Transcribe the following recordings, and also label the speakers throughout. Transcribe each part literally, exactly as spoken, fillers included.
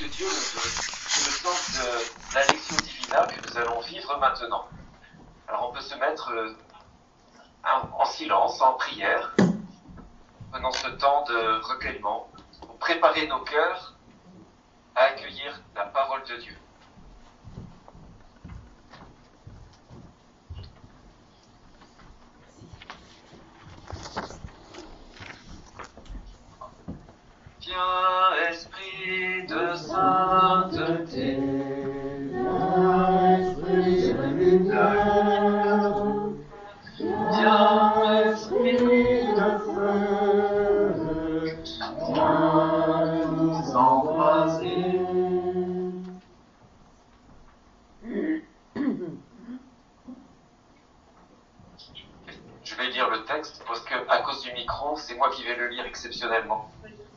Speaker 1: Dieu le veut. C'est le sens de la Lectio Divina que nous allons vivre maintenant. Alors on peut se mettre euh, en silence, en prière, prenons ce temps de recueillement pour préparer nos cœurs à accueillir la parole de Dieu. Viens, Esprit de sainteté, viens, Esprit de lumière, viens, Esprit de feu, viens nous embraser. Je vais lire le texte parce que, à cause du micro, c'est moi qui vais le lire exceptionnellement.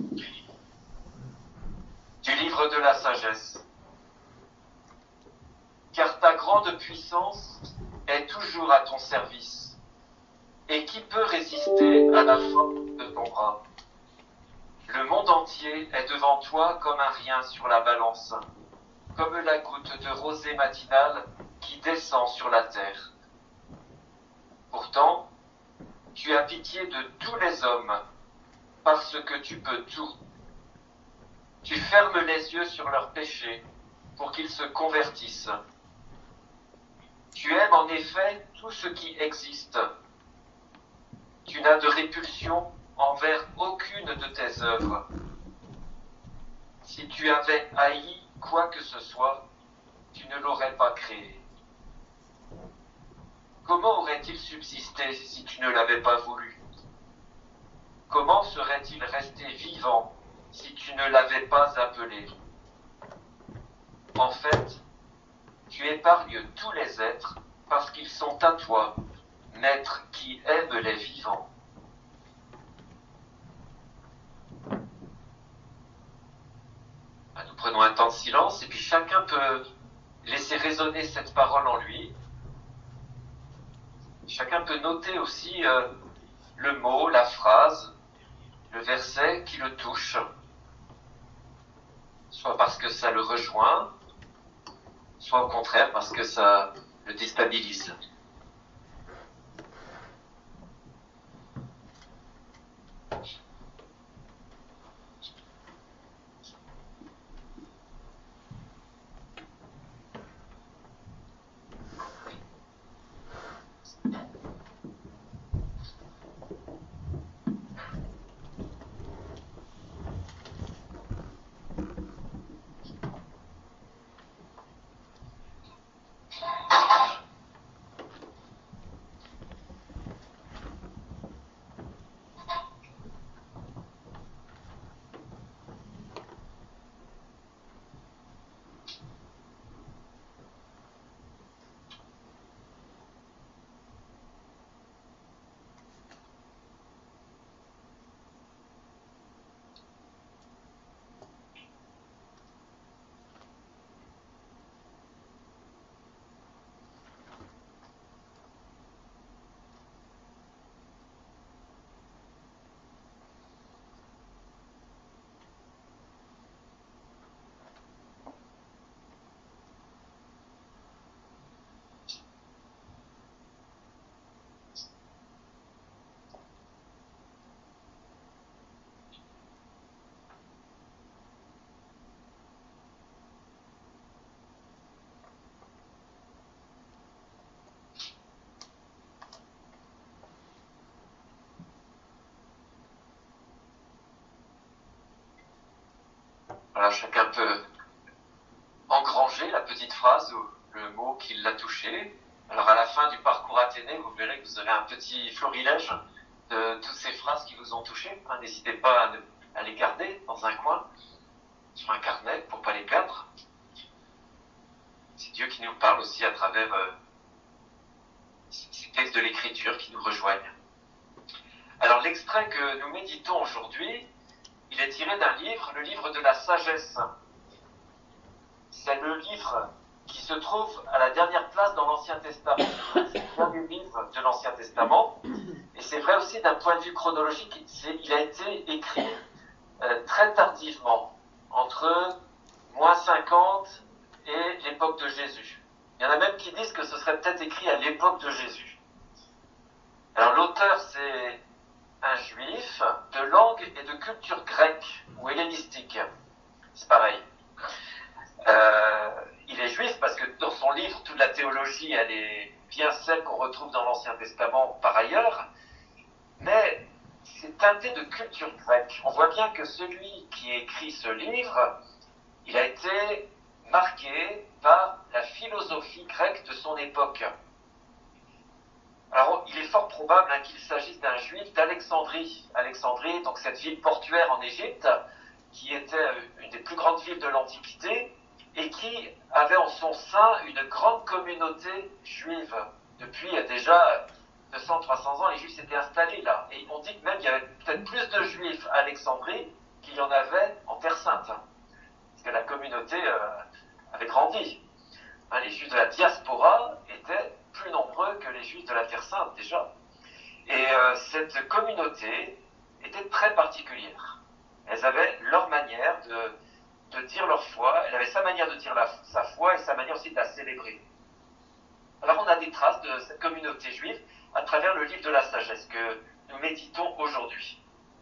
Speaker 1: Du livre de la sagesse. Car ta grande puissance est toujours à ton service. Et qui peut résister à la force de ton bras? Le monde entier est devant toi comme un rien sur la balance, comme la goutte de rosée matinale qui descend sur la terre. Pourtant, tu as pitié de tous les hommes, parce que tu peux tout. Tu fermes les yeux sur leurs péchés pour qu'ils se convertissent. Tu aimes en effet tout ce qui existe. Tu n'as de répulsion envers aucune de tes œuvres. Si tu avais haï quoi que ce soit, tu ne l'aurais pas créé. Comment aurait-il subsisté si tu ne l'avais pas voulu? Comment serait-il resté vivant si tu ne l'avais pas appelé? En fait, tu épargnes tous les êtres parce qu'ils sont à toi, Maître qui aime les vivants. Nous prenons un temps de silence et puis chacun peut laisser résonner cette parole en lui. Chacun peut noter aussi euh, le mot, la phrase, le verset qui le touche, soit parce que ça le rejoint, soit au contraire parce que ça le déstabilise. Voilà, chacun peut engranger la petite phrase ou le mot qui l'a touché. Alors à la fin du parcours Athénée, vous verrez que vous aurez un petit florilège de toutes ces phrases qui vous ont touché. Hein, n'hésitez pas à, ne, à les garder dans un coin, sur un carnet, pour ne pas les perdre. C'est Dieu qui nous parle aussi à travers euh, ces textes de l'Écriture qui nous rejoignent. Alors l'extrait que nous méditons aujourd'hui, il est tiré d'un livre, le livre de la sagesse. C'est le livre qui se trouve à la dernière place dans l'Ancien Testament. C'est le dernier livre de l'Ancien Testament. Et c'est vrai aussi d'un point de vue chronologique, il a été écrit euh, très tardivement, entre moins cinquante et l'époque de Jésus. Il y en a même qui disent que ce serait peut-être écrit à l'époque de Jésus. Alors l'auteur, c'est un juif de langue et de culture grecque ou hellénistique. C'est pareil. Euh, il est juif parce que dans son livre, toute la théologie, elle est bien celle qu'on retrouve dans l'Ancien Testament par ailleurs, mais c'est teinté de culture grecque. On voit bien que celui qui écrit ce livre, il a été marqué par la philosophie grecque de son époque. Alors, il est fort probable hein, qu'il s'agisse d'un juif d'Alexandrie. Alexandrie, donc cette ville portuaire en Égypte, qui était une des plus grandes villes de l'Antiquité, et qui avait en son sein une grande communauté juive. Depuis déjà deux cents à trois cents ans, les juifs s'étaient installés là. Et on dit que même il y avait peut-être plus de juifs à Alexandrie qu'il y en avait en Terre Sainte. Hein, parce que la communauté euh, avait grandi. Hein, les juifs de la diaspora étaient plus nombreux que les juifs de la Terre Sainte déjà. Et euh, cette communauté était très particulière. Elles avaient leur manière de, de dire leur foi, elle avait sa manière de dire la, sa foi et sa manière aussi de la célébrer. Alors on a des traces de cette communauté juive à travers le livre de la sagesse que nous méditons aujourd'hui.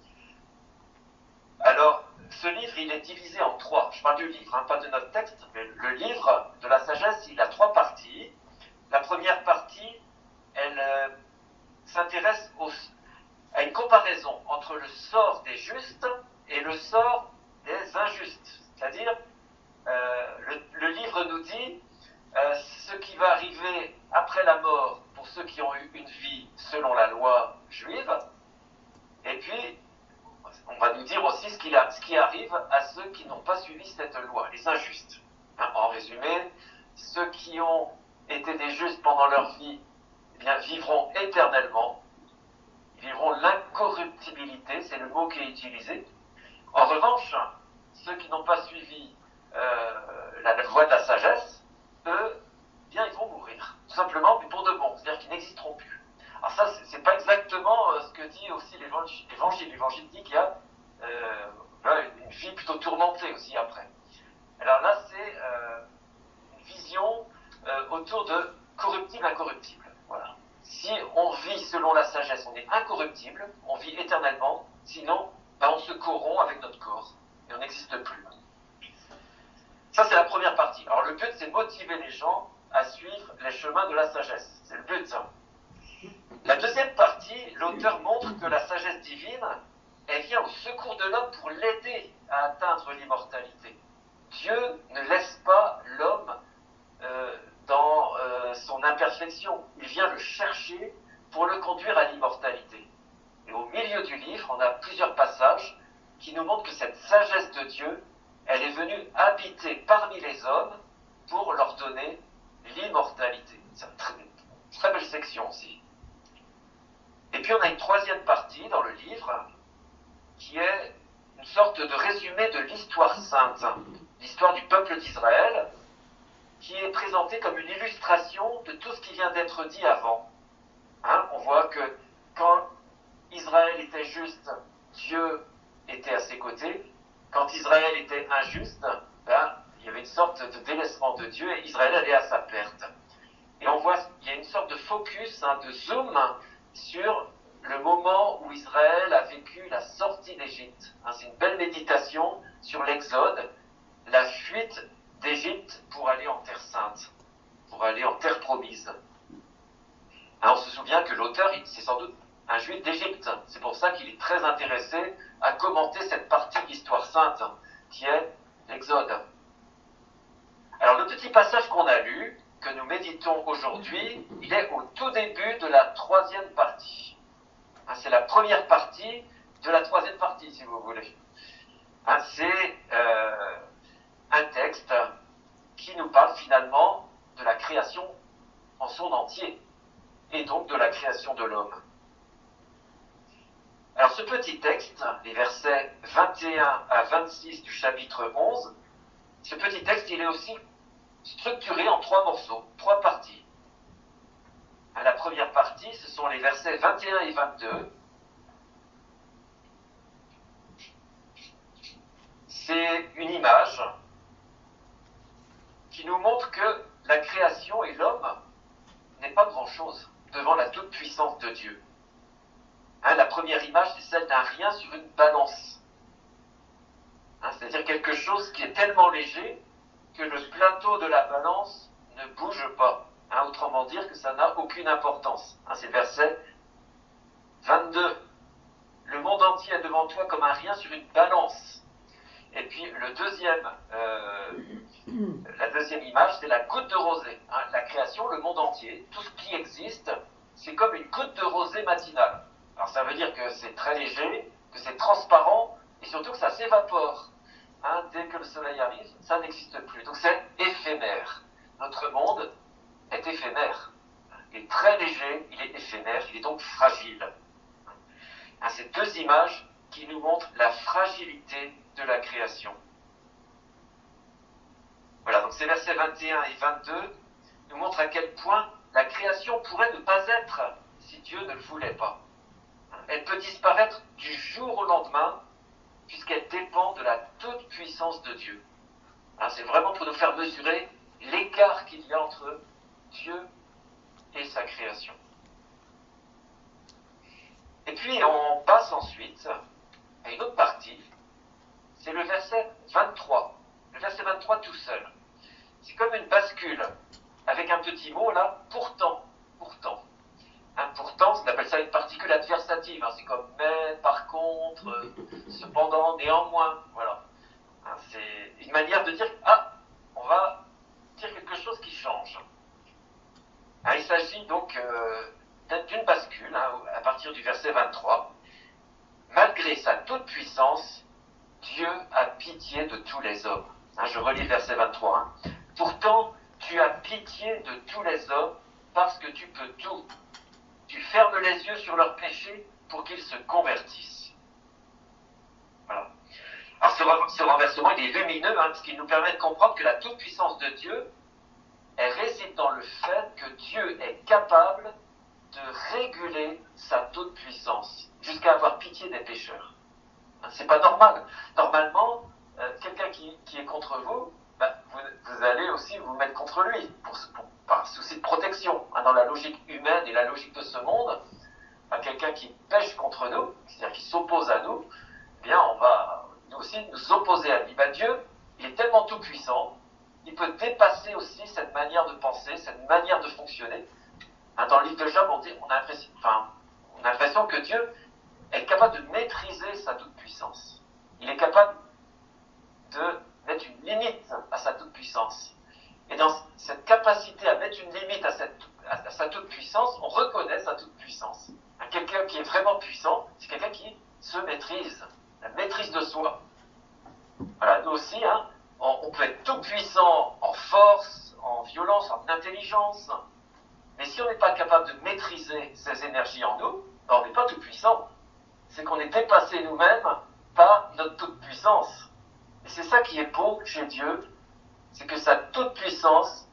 Speaker 1: Alors, ce livre, il est divisé en trois. Je parle du livre, hein, pas de notre texte, mais le livre de la sagesse, il a trois parties. La première partie, elle euh, s'intéresse au, à une comparaison entre le sort des justes et le sort des injustes. C'est-à-dire, euh, le, le livre nous dit euh, ce qui va arriver après la mort pour ceux qui ont eu une vie selon la loi juive, et puis on va nous dire aussi ce qui, ce qui arrive à ceux qui n'ont pas suivi cette loi, les injustes. Hein, en résumé, ceux qui ont été des justes pendant leur vie, eh bien, vivront éternellement, ils vivront l'incorruptibilité, c'est le mot qui est utilisé. En revanche, ceux qui n'ont pas suivi euh, la, la voie de la sagesse, eux, eh bien, ils vont mourir, tout simplement, mais pour de bon, c'est-à-dire qu'ils n'existeront plus. Alors ça, c'est, c'est pas exactement euh, ce que dit aussi l'évangile. L'évangile dit qu'il y a euh, une vie plutôt tourmentée aussi après. Alors là, c'est euh, une vision euh, autour de corruptible, incorruptible. Voilà. Si on vit selon la sagesse, on est incorruptible, on vit éternellement, sinon, ben, on se corrompt avec notre corps et on n'existe plus. Ça, c'est la première partie. Alors le but, c'est de motiver les gens à suivre les chemins de la sagesse. C'est le but. La deuxième partie, l'auteur montre que la sagesse divine, elle vient au secours de l'homme pour l'aider à atteindre l'immortalité. Dieu ne laisse pas l'homme euh, dans euh, son imperfection. Il vient le chercher pour le conduire à l'immortalité. Et au milieu du livre, on a plusieurs passages qui nous montrent que cette sagesse de Dieu, elle est venue habiter parmi les hommes pour leur donner l'immortalité. C'est une très, très belle section aussi. Et puis on a une troisième partie dans le livre qui est une sorte de résumé de l'histoire sainte, l'histoire du peuple d'Israël, qui est présentée comme une illustration de tout ce qui vient d'être dit avant. Hein, on voit que quand Israël était juste, Dieu était à ses côtés. Quand Israël était injuste, ben, il y avait une sorte de délaissement de Dieu et Israël allait à sa perte. Et on voit, il y a une sorte de focus, hein, de zoom sur le moment où Israël a vécu la sortie d'Égypte. Hein, c'est une belle méditation sur l'Exode, la fuite d'Égypte pour aller en Terre Sainte, pour aller en Terre promise. Hein, on se souvient que l'auteur, c'est sans doute un juif d'Égypte. C'est pour ça qu'il est très intéressé à commenter cette partie de l'histoire sainte, qui est l'Exode. Alors le petit passage qu'on a lu, que nous méditons aujourd'hui, il est au tout début de la troisième partie. Hein, c'est la première partie de la troisième partie, si vous voulez. Hein, c'est euh, un texte qui nous parle finalement de la création en son entier, et donc de la création de l'homme. Alors ce petit texte, les versets vingt et un à vingt-six du chapitre onze, ce petit texte, il est aussi structuré en trois morceaux, trois parties. La première partie, ce sont les versets vingt et un et vingt-deux. C'est une image montre que la création et l'homme n'est pas grand-chose devant la toute-puissance de Dieu. Hein, la première image, c'est celle d'un rien sur une balance. Hein, c'est-à-dire quelque chose qui est tellement léger que le plateau de la balance ne bouge pas. Hein, autrement dire que ça n'a aucune importance. Hein, c'est le verset vingt-deux. Le monde entier est devant toi comme un rien sur une balance. Et puis le deuxième, euh, la deuxième image, c'est la goutte de rosée. Hein, la création, le monde entier, tout ce qui existe, c'est comme une goutte de rosée matinale. Alors ça veut dire que c'est très léger, que c'est transparent, et surtout que ça s'évapore. Hein, dès que le soleil arrive, ça n'existe plus. Donc c'est éphémère. Notre monde est éphémère. Il est très léger, il est éphémère, il est donc fragile. Hein, ces deux images qui nous montrent la fragilité de la création. Voilà, donc ces versets vingt et un et vingt-deux nous montrent à quel point la création pourrait ne pas être si Dieu ne le voulait pas. Elle peut disparaître du jour au lendemain puisqu'elle dépend de la toute-puissance de Dieu. Hein, c'est vraiment pour nous faire mesurer l'écart qu'il y a entre Dieu et sa création. Et puis on passe ensuite à une autre partie, c'est le verset vingt-trois. Le verset vingt-trois tout seul. C'est comme une bascule, avec un petit mot là, pourtant, pourtant. Hein, pourtant, on appelle ça une particule adversative, hein, c'est comme mais, par contre, euh, cependant, néanmoins, voilà. Hein, c'est une manière de dire, ah, on va dire quelque chose qui change. Hein, il s'agit donc euh, d'une bascule, hein, à partir du verset vingt-trois. Malgré sa toute-puissance, Dieu a pitié de tous les hommes. Hein, je relis le verset vingt-trois. Hein. Pourtant, tu as pitié de tous les hommes parce que tu peux tout. Tu fermes les yeux sur leurs péchés pour qu'ils se convertissent. Voilà. Alors ce, ce renversement, il est lumineux, hein, parce qu'il nous permet de comprendre que la toute-puissance de Dieu, elle réside dans le fait que Dieu est capable de réguler sa toute-puissance, jusqu'à avoir pitié des pécheurs. C'est pas normal. Normalement, euh, quelqu'un qui, qui est contre vous, ben, vous, vous allez aussi vous mettre contre lui, pour, pour, par souci de protection. Hein, dans la logique humaine et la logique de ce monde, ben, quelqu'un qui pêche contre nous, c'est-à-dire qui s'oppose à nous, eh bien on va nous aussi nous opposer à lui. Ben, Dieu, il est tellement tout-puissant, il peut dépasser aussi cette manière de penser, cette manière de fonctionner. Hein, dans le livre de Job, on, dit, on a l'impression, enfin, on a l'impression que Dieu est capable de maîtriser sa toute-puissance. Il est capable de mettre une limite à sa toute-puissance. Et dans cette capacité à mettre une limite à, cette, à sa toute-puissance, on reconnaît sa toute-puissance. Hein, quelqu'un qui est vraiment puissant, c'est quelqu'un qui se maîtrise, la maîtrise de soi. Voilà, nous aussi, hein, on, on peut être tout puissant en force, en violence, en intelligence, mais si on n'est pas capable de maîtriser ces énergies en nous, ben on n'est pas tout puissant. C'est qu'on est dépassé nous-mêmes par notre toute-puissance. Et c'est ça qui est beau chez Dieu, c'est que sa toute-puissance,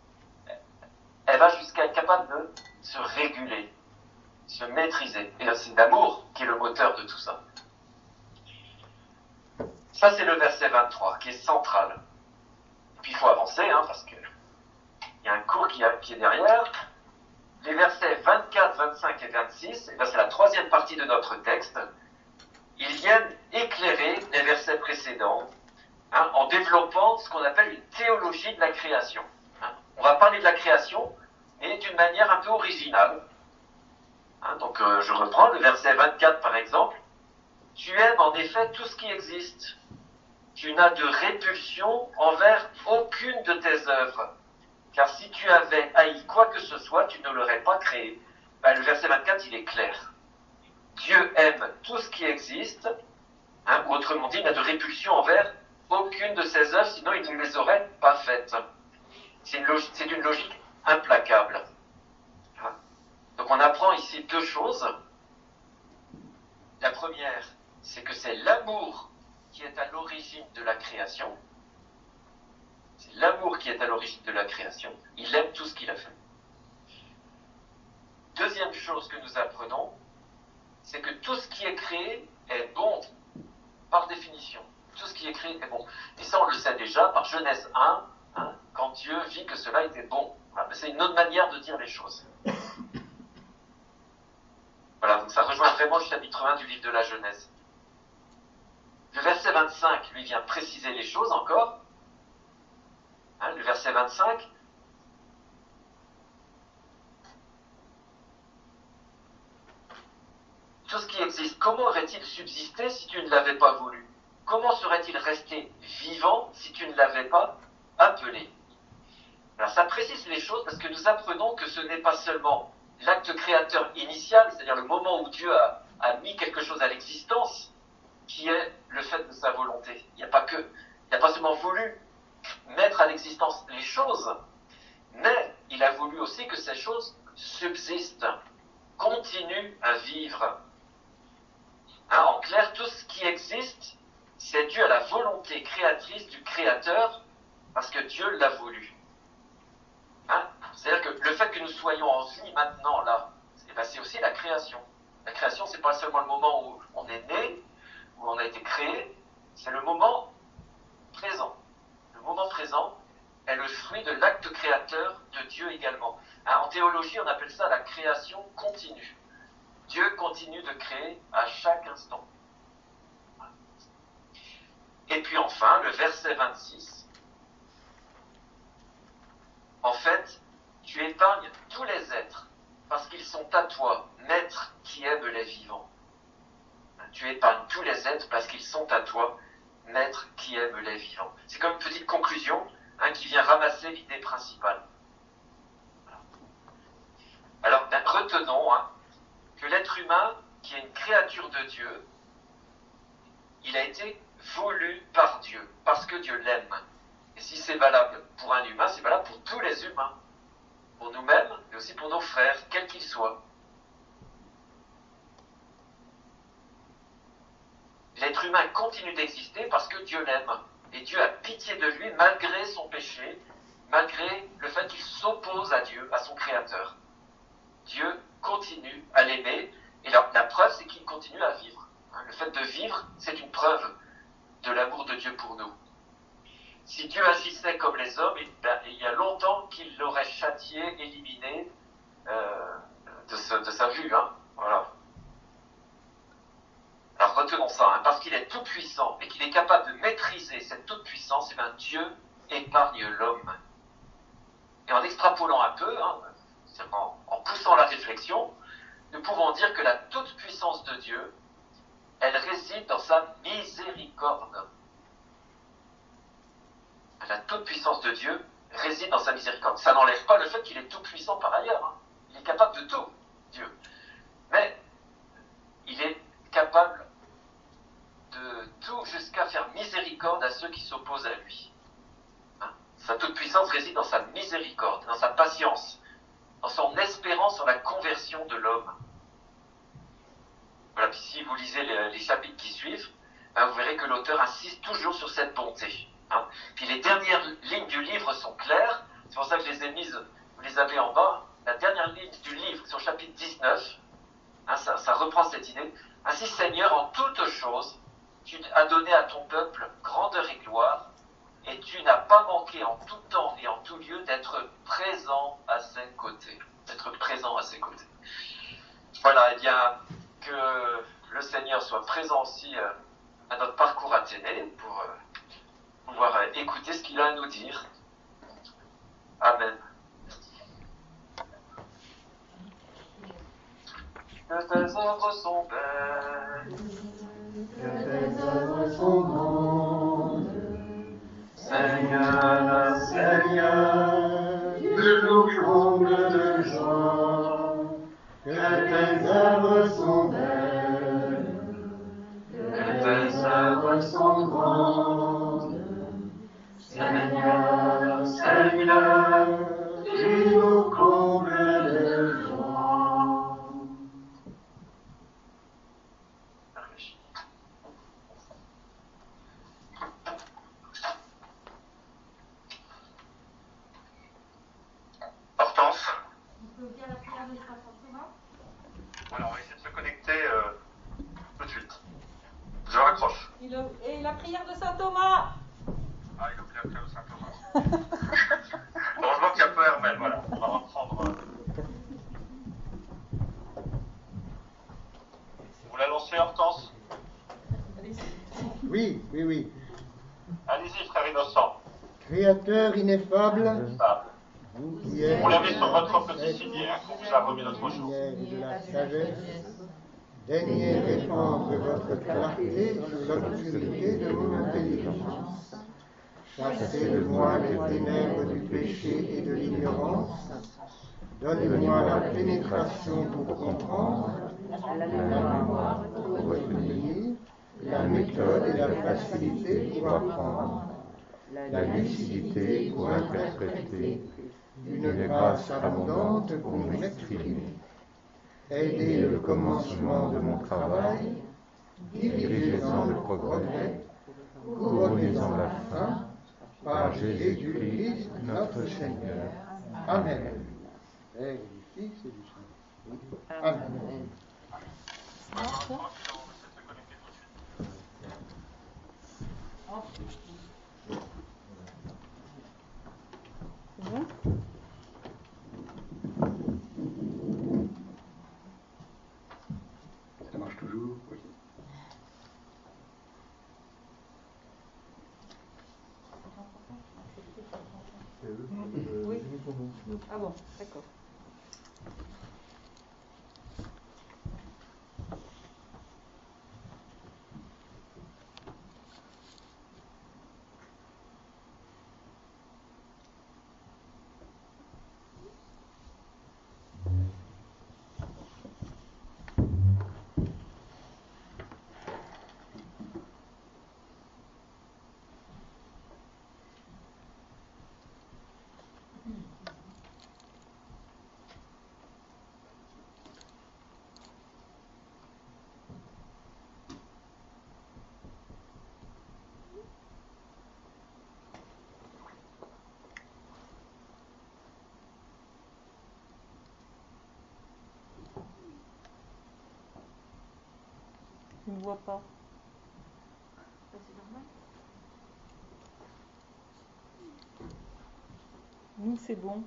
Speaker 1: elle va jusqu'à être capable de se réguler, se maîtriser. Et c'est l'amour qui est le moteur de tout ça. Ça, c'est le verset vingt-trois, qui est central. Et puis il faut avancer, hein, parce qu'il y a un cours qui, a, qui est derrière. Les versets vingt-quatre, vingt-cinq et vingt-six, et bien c'est la troisième partie de notre texte, ils viennent éclairer les versets précédents, hein, en développant ce qu'on appelle une théologie de la création. Hein. On va parler de la création, mais d'une manière un peu originale. Hein, donc euh, je reprends le verset vingt-quatre par exemple. Tu aimes en effet tout ce qui existe. Tu n'as de répulsion envers aucune de tes œuvres. Car si tu avais haï quoi que ce soit, tu ne l'aurais pas créé. Ben, le verset vingt-quatre, il est clair. Dieu aime tout ce qui existe, hein, ou autrement dit, il n'a de répulsion envers aucune de ses œuvres, sinon il ne les aurait pas faites. C'est une logique, c'est une logique implacable. Hein. Donc on apprend ici deux choses. La première, c'est que c'est l'amour qui est à l'origine de la création. C'est l'amour qui est à l'origine de la création. Il aime tout ce qu'il a fait. Deuxième chose que nous apprenons, c'est que tout ce qui est créé est bon, par définition. Tout ce qui est créé est bon. Et ça, on le sait déjà par Genèse un, hein, quand Dieu Dieu vit que cela était bon. Voilà, c'est une autre manière de dire les choses. Voilà, donc ça rejoint vraiment le chapitre un du livre de la Genèse. Le verset vingt-cinq, lui, vient préciser les choses encore. Hein, le verset vingt-cinq. Tout ce qui existe, comment aurait-il subsisté si tu ne l'avais pas voulu? Comment serait-il resté vivant si tu ne l'avais pas appelé? Alors ça précise les choses parce que nous apprenons que ce n'est pas seulement l'acte créateur initial, c'est-à-dire le moment où Dieu a, a mis quelque chose à l'existence, qui est le fait de sa volonté. Il n'y a pas que, il n'a pas seulement voulu mettre à l'existence les choses, mais il a voulu aussi que ces choses subsistent, continuent à vivre. Hein, en clair, tout ce qui existe, c'est dû à la volonté créatrice du Créateur, parce que Dieu l'a voulu. Hein, c'est-à-dire que le fait que nous soyons en vie maintenant, là, eh ben, c'est aussi la création. La création, c'est pas seulement le moment où on est né, où on a été créé, c'est le moment présent. Le moment présent est le fruit de l'acte créateur de Dieu également. Hein, en théologie, on appelle ça la création continue. Dieu continue de créer à chaque instant. Et puis enfin, le verset vingt-six. En fait, tu épargnes tous les êtres, parce qu'ils sont à toi, Maître qui aime les vivants. Tu épargnes tous les êtres, parce qu'ils sont à toi, Maître qui aime les vivants. C'est comme une petite conclusion hein, qui vient ramasser l'idée principale. Alors, ben, retenons hein, que l'être humain, qui est une créature de Dieu, il a été voulu par Dieu, parce que Dieu l'aime. Et si c'est valable pour un humain, c'est valable pour tous les humains, pour nous-mêmes, mais aussi pour nos frères, quels qu'ils soient. L'être humain continue d'exister parce que Dieu l'aime. Et Dieu a pitié de lui malgré son péché, malgré le fait qu'il s'oppose à Dieu, à son Créateur. Dieu continue à l'aimer, et la, la preuve, c'est qu'il continue à vivre. Le fait de vivre, c'est une preuve de l'amour de Dieu pour nous. Si Dieu agissait comme les hommes, il, ben, il y a longtemps qu'il l'aurait châtié, éliminé euh, de, ce, de sa vue. Hein. Voilà. Alors retenons ça, hein, parce qu'il est tout-puissant et qu'il est capable de maîtriser cette toute-puissance, et ben Dieu épargne l'homme. Et en extrapolant un peu, hein, en, en poussant la réflexion, nous pouvons dire que la toute-puissance de Dieu, elle réside dans sa miséricorde. La toute-puissance de Dieu réside dans sa miséricorde. Ça n'enlève pas le fait qu'il est tout-puissant par ailleurs. Hein. Il est capable de tout, Dieu. Mais il est capable de tout jusqu'à faire miséricorde à ceux qui s'opposent à lui. Hein. Sa toute-puissance réside dans sa miséricorde, dans sa patience, dans son espérance sur la conversion de l'homme. Voilà, puis si vous lisez les, les chapitres qui suivent, hein, vous verrez que l'auteur insiste toujours sur cette bonté. Hein. Puis les dernières lignes du livre sont claires, c'est pour ça que je les ai mises, vous les avez en bas. La dernière ligne du livre, c'est au chapitre dix-neuf, hein, ça, ça reprend cette idée. Ainsi, Seigneur, en toutes choses, tu as donné à ton peuple grandeur et gloire, et tu n'as pas manqué en tout temps et en tout lieu d'être présent à ses côtés. D'être présent à ses côtés. Voilà, eh bien, que le Seigneur soit présent aussi euh, à notre parcours Athénée pour euh, pouvoir euh, écouter ce qu'il a à nous dire. Amen. Que tes œuvres sont belles,
Speaker 2: que tes œuvres sont grandes, Seigneur, Seigneur, de nous comble de joie. Que tes œuvres sont belles, que tes œuvres sont grandes, Seigneur, Seigneur, tu nous combles de joie.
Speaker 1: Hortense.
Speaker 3: On peut bien la prière de Saint-Thomas.
Speaker 1: Voilà, on va essayer de se connecter euh, tout de suite. Je raccroche.
Speaker 3: Et, le, et la prière de Saint Thomas.
Speaker 1: Ah, il a pris la prière de Saint Thomas.
Speaker 2: Créateur ineffable, vous qui êtes
Speaker 4: Vous l'avez sur votre
Speaker 2: de
Speaker 4: petit signet, hein, qu'on vous a remis l'autre jour.
Speaker 2: lumière et de la sagesse, daignez répandre votre clarté sur l'obscurité de mon intelligence. Chassez de moi les ténèbres du péché et de l'ignorance. Donnez-moi la pénétration pour comprendre, la mémoire pour retenir, la méthode et la facilité pour apprendre, la lucidité pour interpréter, une grâce abondante pour m'exprimer. Aidez le commencement de mon travail, dirigez-en le progrès, couronnez-en la fin, par Jésus-Christ notre Seigneur. Amen. Père et du Fils et du Saint-Esprit. Amen.
Speaker 5: C'est bon ?
Speaker 2: Ça marche toujours? Oui.
Speaker 5: Oui. Ah bon, d'accord. Tu ne vois pas.
Speaker 3: C'est normal.
Speaker 5: Nous, c'est bon.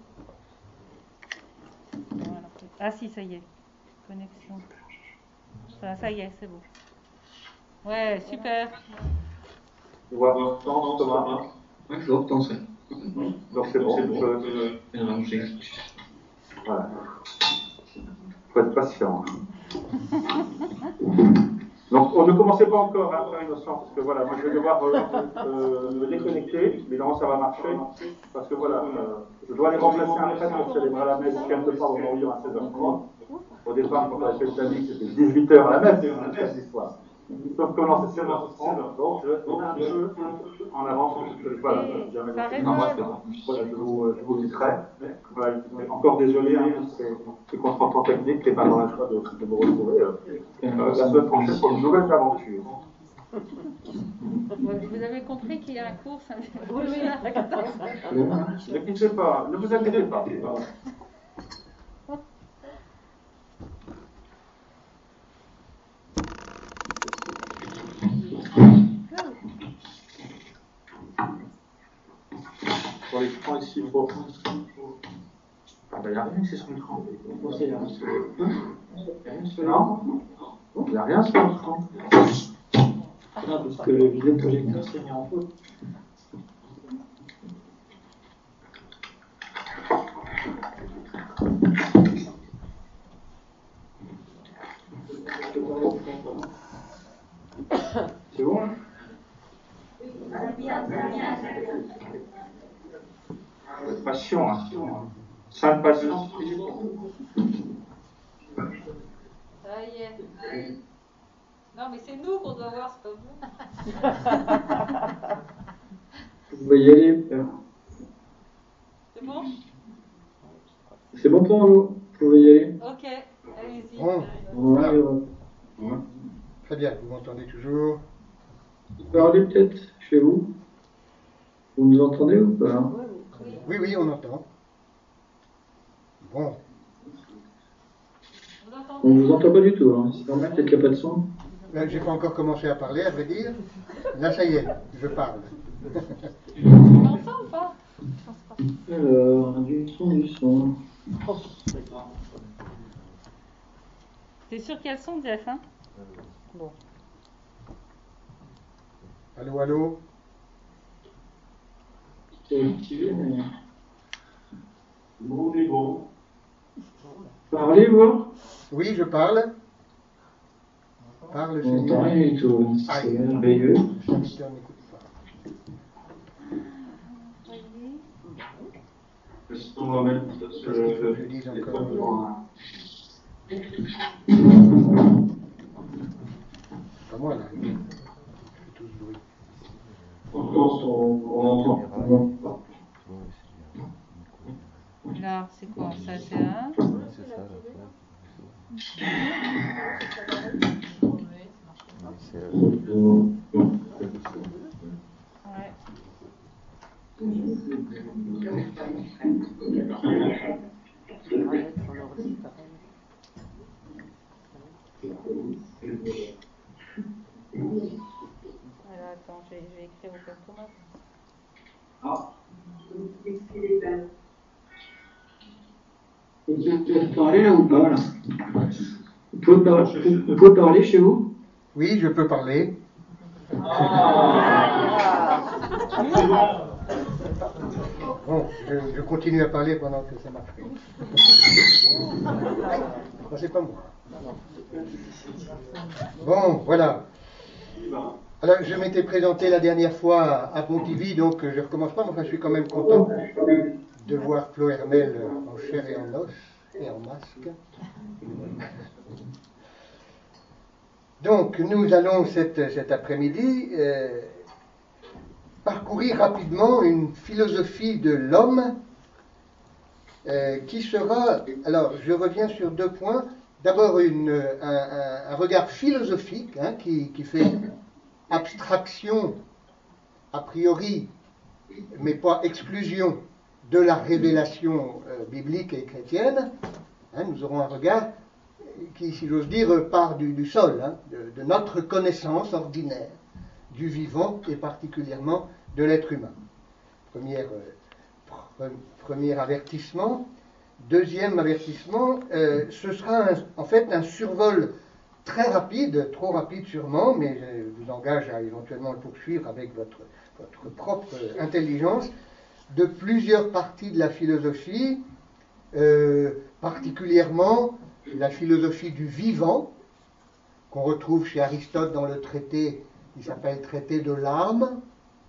Speaker 5: Voilà. Ah si, ça y est. Connexion. Ça, ça y est, c'est bon. Ouais, super.
Speaker 4: Tu vois, t'entends, Thomas?
Speaker 6: Oui, je l'entends, ça.
Speaker 4: Donc c'est bon, je peux... Voilà. Faut être patient. Donc, on ne commençait pas encore, hein, frère Innocent, parce que voilà, moi je vais devoir euh, euh, me déconnecter, mais non, ça va marcher, parce que voilà, euh, je dois aller remplacer un prêtre pour célébrer la messe quelque part au Morillon à seize heures trente. Au départ, quand on avait fait le planning, c'était dix-huit heures à la messe, samedi soir. Sauf que non, c'est seize heures trente, donc je vais un peu en avance, voilà, jamais
Speaker 5: Ça
Speaker 6: Non, moi, c'est
Speaker 5: résonne.
Speaker 6: bon.
Speaker 4: voilà, je vous, je vous quitterai. Voilà, encore désolé hein, pour ces, ces contretemps techniques et pas dans la joie de, de me retrouver euh, euh, la semaine prochaine pour une nouvelle aventure.
Speaker 5: Vous avez compris qu'il y a un cours samedi
Speaker 3: Oui, oui.
Speaker 4: Ne quittez pas, ne vous inquiétez pas. Pour les francs ici, il faut. Ah ben, il n'y a rien, c'est sur l'écran. Non? Il n'y a rien sur l'écran.
Speaker 6: Ah, parce que le vidéoprojecteur s'est mis en faute.
Speaker 4: C'est bon? Hein? Passion, hein. Sainte passion.
Speaker 5: Ça y est. Non, mais c'est nous qu'on doit voir, c'est pas vous.
Speaker 6: Vous pouvez y aller, père.
Speaker 5: C'est bon?
Speaker 6: C'est bon pour nous. Vous pouvez y aller.
Speaker 5: Ok, allez-y.
Speaker 2: Bon.
Speaker 6: Voilà.
Speaker 2: Ouais. Très bien, vous m'entendez toujours?
Speaker 6: Vous parlez peut-être chez vous. Vous nous entendez ou pas?
Speaker 2: Oui, oui, on entend. Bon.
Speaker 5: Vous entendez?
Speaker 6: On ne vous entend pas du tout. Hein. C'est normal, peut-être qu'il n'y a pas de son.
Speaker 2: Ben, j'ai pas encore commencé à parler, à vrai dire. Là, ça y est, je parle.
Speaker 5: On entend ou pas? Je pense pas.
Speaker 6: Alors, du son, du son.
Speaker 5: T'es sûr qu'il y a le son, Jeff, hein? Bon.
Speaker 2: Allô, allô?
Speaker 6: activé, mais... Bon, on est bon. Parlez, vous?
Speaker 2: Oui, je parle. Parle,
Speaker 6: On n'entend
Speaker 2: Seigneur.
Speaker 6: rien du tout.
Speaker 2: Ah,
Speaker 6: C'est merveilleux.
Speaker 2: le serviteur n'écoute pas.
Speaker 5: Voyez.
Speaker 6: Est-ce qu'on va mettre
Speaker 2: Qu'est-ce qu'il faut que je dise encore? Pas moi, là. Je fais tout ce bruit.
Speaker 6: Pourtant, on, on entend.
Speaker 5: Là, c'est quoi? Ça, c'est un.
Speaker 7: C'est ça, la fleur.
Speaker 5: Ouais. Alors, attends, je vais, je vais écrire au Père Thomas.
Speaker 6: Ah. Vous pouvez parler là ou pas là? Vous pouvez, par... vous pouvez parler chez vous?
Speaker 2: Oui, je peux parler. Bon, je, je continue à parler pendant que ça marche. Non, c'est pas moi. Bon, voilà. Alors, je m'étais présenté la dernière fois à Pontivy, donc je recommence pas, mais enfin, je suis quand même content de voir Flo Hermel en chair et en os et en masque. Donc, nous allons cet, cet après-midi euh, parcourir rapidement une philosophie de l'homme euh, qui sera, alors je reviens sur deux points, d'abord une, un, un, un regard philosophique hein, qui, qui fait abstraction a priori, mais pas exclusion de la révélation euh, biblique et chrétienne. Hein, nous aurons un regard qui, si j'ose dire, part du, du sol, hein, de, de notre connaissance ordinaire du vivant et particulièrement de l'être humain. Première, euh, pre, premier avertissement. Deuxième avertissement, euh, ce sera un, en fait un survol très rapide, trop rapide sûrement, mais je vous engage à éventuellement le poursuivre avec votre, votre propre intelligence, de plusieurs parties de la philosophie, euh, particulièrement la philosophie du vivant, qu'on retrouve chez Aristote dans le traité qui s'appelle Traité de l'âme,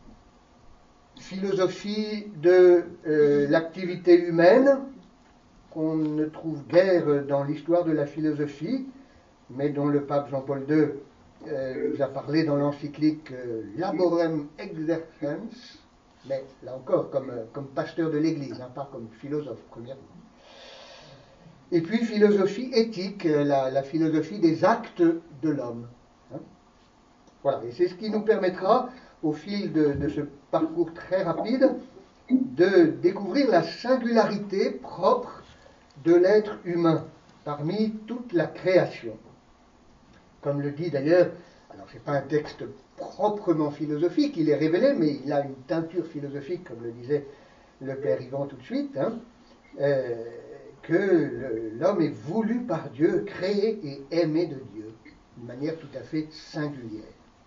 Speaker 2: philosophie de euh, l'activité humaine, qu'on ne trouve guère dans l'histoire de la philosophie, mais dont le pape Jean-Paul deux euh, nous a parlé dans l'encyclique euh, Laborem Exercens, mais là encore comme, euh, comme pasteur de l'Église, hein, pas comme philosophe, premièrement. Et puis philosophie éthique, la, la philosophie des actes de l'homme. Hein. Voilà, et c'est ce qui nous permettra, au fil de, de ce parcours très rapide, de découvrir la singularité propre de l'être humain parmi toute la création. Comme le dit d'ailleurs, alors c'est pas un texte proprement philosophique, il est révélé, mais il a une teinture philosophique, comme le disait le Père Yvan tout de suite, hein, euh, que l'homme est voulu par Dieu, créé et aimé de Dieu, d'une manière tout à fait singulière.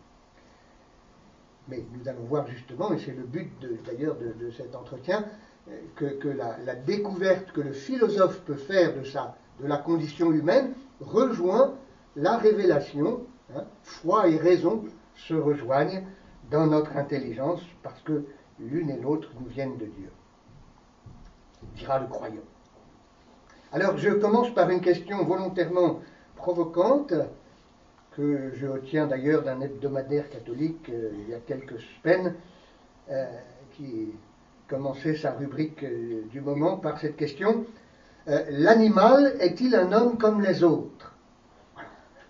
Speaker 2: Mais nous allons voir justement, et c'est le but de, d'ailleurs de, de cet entretien, que, que la, la découverte que le philosophe peut faire de, sa, de la condition humaine rejoint la révélation. Hein, foi et raison se rejoignent dans notre intelligence parce que l'une et l'autre nous viennent de Dieu, dira le croyant. Alors je commence par une question volontairement provocante, que je retiens d'ailleurs d'un hebdomadaire catholique euh, il y a quelques semaines, euh, qui commençait sa rubrique euh, du moment par cette question, euh, l'animal est-il un homme comme les autres? Voilà.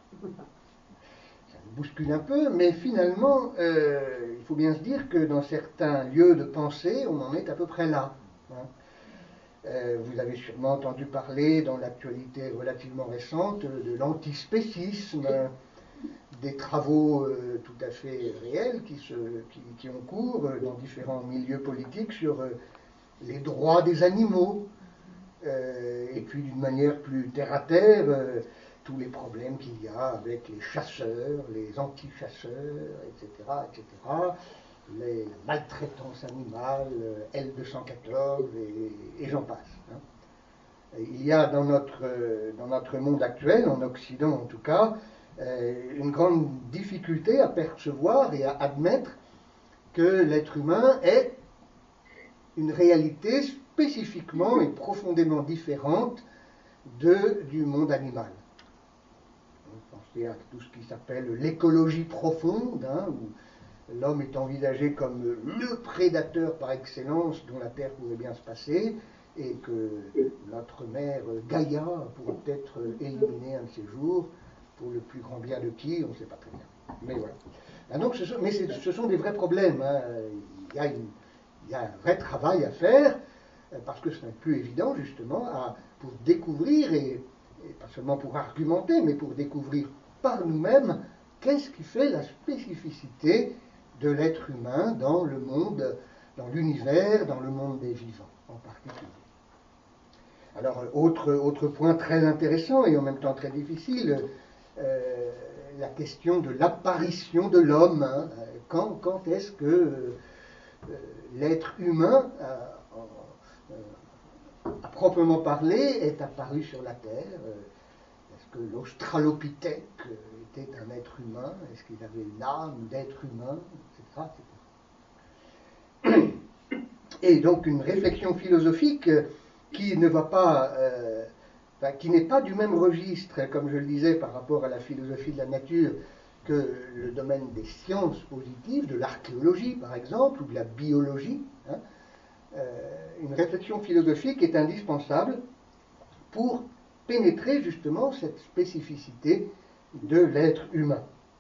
Speaker 2: Ça me bouscule un peu, mais finalement, euh, il faut bien se dire que dans certains lieux de pensée, on en est à peu près là. Hein. Euh, vous avez sûrement entendu parler dans l'actualité relativement récente de l'antispécisme, des travaux euh, tout à fait réels qui, se, qui, qui ont cours euh, dans différents milieux politiques sur euh, les droits des animaux, euh, et puis d'une manière plus terre-à-terre, euh, tous les problèmes qu'il y a avec les chasseurs, les anti-chasseurs, et cetera, et cetera. les, la maltraitance animale, euh, L deux cent quatorze et, et j'en passe. Hein. Il y a dans notre, euh, dans notre monde actuel, en Occident en tout cas, euh, une grande difficulté à percevoir et à admettre que l'être humain est une réalité spécifiquement et profondément différente de, du monde animal. Pensez à tout ce qui s'appelle l'écologie profonde, hein, où l'homme est envisagé comme le prédateur par excellence dont la Terre pourrait bien se passer, et que notre mère Gaïa pourrait peut-être éliminer un de ces jours, pour le plus grand bien de qui, on ne sait pas très bien. Mais voilà. Ah donc, ce sont, mais ce sont des vrais problèmes. Hein. Il y a une, il y a un vrai travail à faire, parce que ce n'est plus évident, justement, à, pour découvrir, et, et pas seulement pour argumenter, mais pour découvrir par nous-mêmes qu'est-ce qui fait la spécificité de l'être humain dans le monde, dans l'univers, dans le monde des vivants en particulier. Alors, autre, autre point très intéressant et en même temps très difficile, euh, la question de l'apparition de l'homme. Hein. Quand, quand est-ce que euh, l'être humain, à, à proprement parler, est apparu sur la Terre? Est-ce que l'Australopithèque était un être humain? Est-ce qu'il avait l'âme d'être humain, et cetera, et cetera. Et donc une réflexion philosophique qui ne va pas, euh, enfin, qui n'est pas du même registre, comme je le disais, par rapport à la philosophie de la nature, que le domaine des sciences positives, de l'archéologie par exemple, ou de la biologie. Hein. Euh, une réflexion philosophique est indispensable pour pénétrer justement cette spécificité de l'être humain.